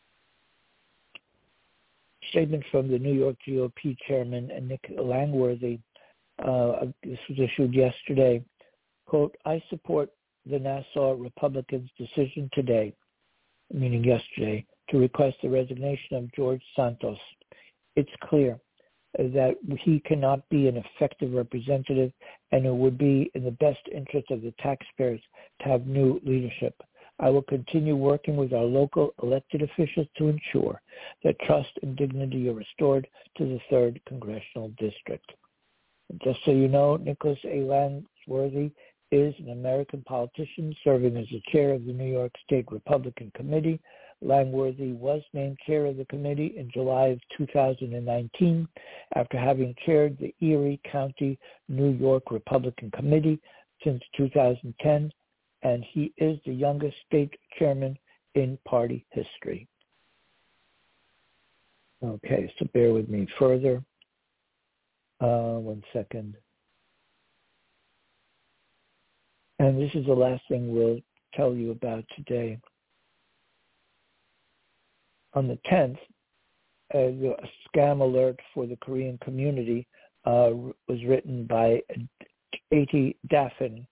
Statement from the New York GOP chairman, Nick Langworthy. This was issued yesterday. Quote, I support the Nassau Republicans' decision today, meaning yesterday, to request the resignation of George Santos. It's clear that he cannot be an effective representative, and it would be in the best interest of the taxpayers to have new leadership. I will continue working with our local elected officials to ensure that trust and dignity are restored to the 3rd Congressional District. Just so you know, Nicholas A. Langworthy is an American politician serving as the chair of the New York State Republican Committee. Langworthy was named chair of the committee in July of 2019 after having chaired the Erie County, New York Republican Committee since 2010, and he is the youngest state chairman in party history. Okay, so bear with me further. 1 second. And this is the last thing we'll tell you about today. On the 10th, a scam alert for the Korean community was written by A.T. Daffin.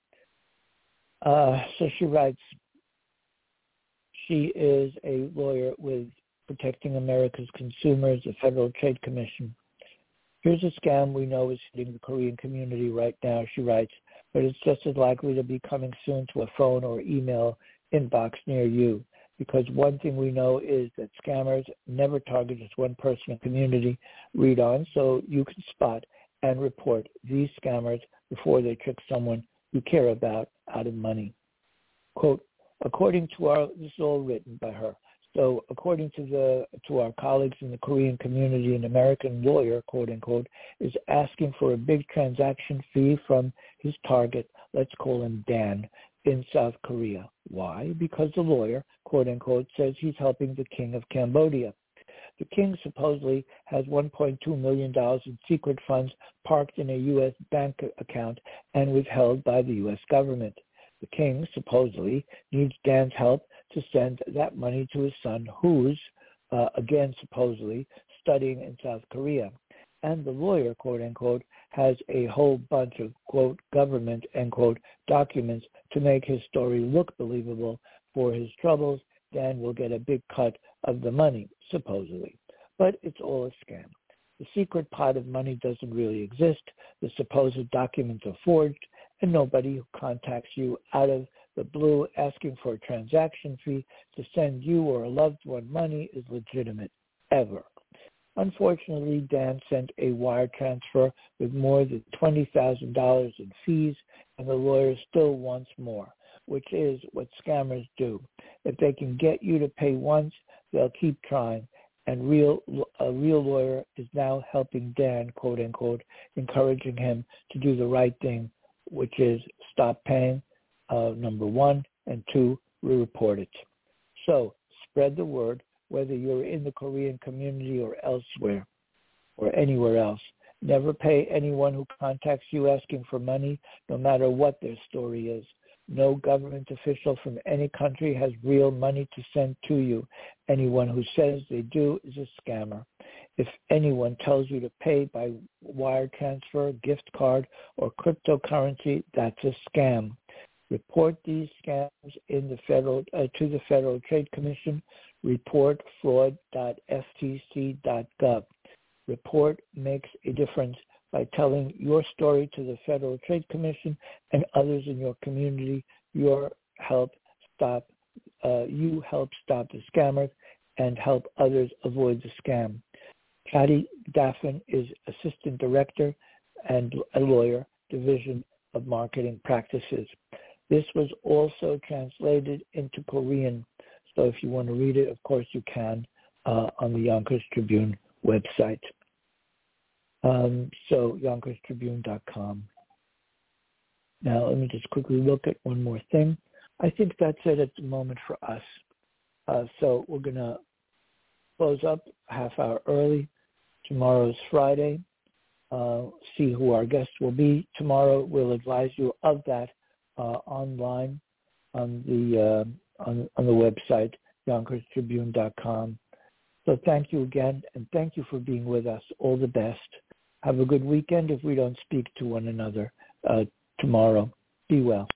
So she writes, she is a lawyer with Protecting America's Consumers, the Federal Trade Commission. Here's a scam we know is hitting the Korean community right now, she writes, but it's just as likely to be coming soon to a phone or email inbox near you. because one thing we know is that scammers never target just one person or community. Read on so you can spot and report these scammers before they trick someone you care about out of money. Quote, according to this is all written by her. So according to our colleagues in the Korean community, an American lawyer, quote unquote, is asking for a big transaction fee from his target, let's call him Dan, in South Korea. Why? Because the lawyer, quote unquote, says he's helping the king of Cambodia. The king supposedly has $1.2 million in secret funds parked in a U.S. bank account and withheld by the U.S. government. The king supposedly needs Dan's help to send that money to his son, who's, again, supposedly studying in South Korea. And the lawyer, quote unquote, has a whole bunch of, quote, government, end quote, documents to make his story look believable. For his troubles, Dan will get a big cut of the money, supposedly. But it's all a scam. The secret pot of money doesn't really exist. The supposed documents are forged, and nobody who contacts you out of the blue asking for a transaction fee to send you or a loved one money is legitimate, ever. Unfortunately, Dan sent a wire transfer with more than $20,000 in fees, and the lawyer still wants more, which is what scammers do. If they can get you to pay once, they'll keep trying. And a real lawyer is now helping Dan, quote unquote, encouraging him to do the right thing, which is stop paying, number one, and two, report it. So spread the word, whether you're in the Korean community or elsewhere or anywhere else. Never pay anyone who contacts you asking for money, no matter what their story is. No government official from any country has real money to send to you. Anyone who says they do is a scammer. If anyone tells you to pay by wire transfer, gift card, or cryptocurrency, that's a scam. Report these scams in the to the Federal Trade Commission. Report fraud.ftc.gov. Report makes a difference by telling your story to the Federal Trade Commission and others in your community. You help stop the scammers and help others avoid the scam. Patty Daffin is Assistant Director and a lawyer, Division of Marketing Practices. This was also translated into Korean, so if you want to read it, of course you can, on the Yonkers Tribune website. So YonkersTribune.com. Now, let me just quickly look at one more thing. I think that's it at the moment for us. So we're going to close up a half hour early. Tomorrow's Friday. See who our guest will be tomorrow. We'll advise you of that online on the website, YonkersTribune.com. So thank you again, and thank you for being with us. All the best. Have a good weekend if we don't speak to one another tomorrow. Be well.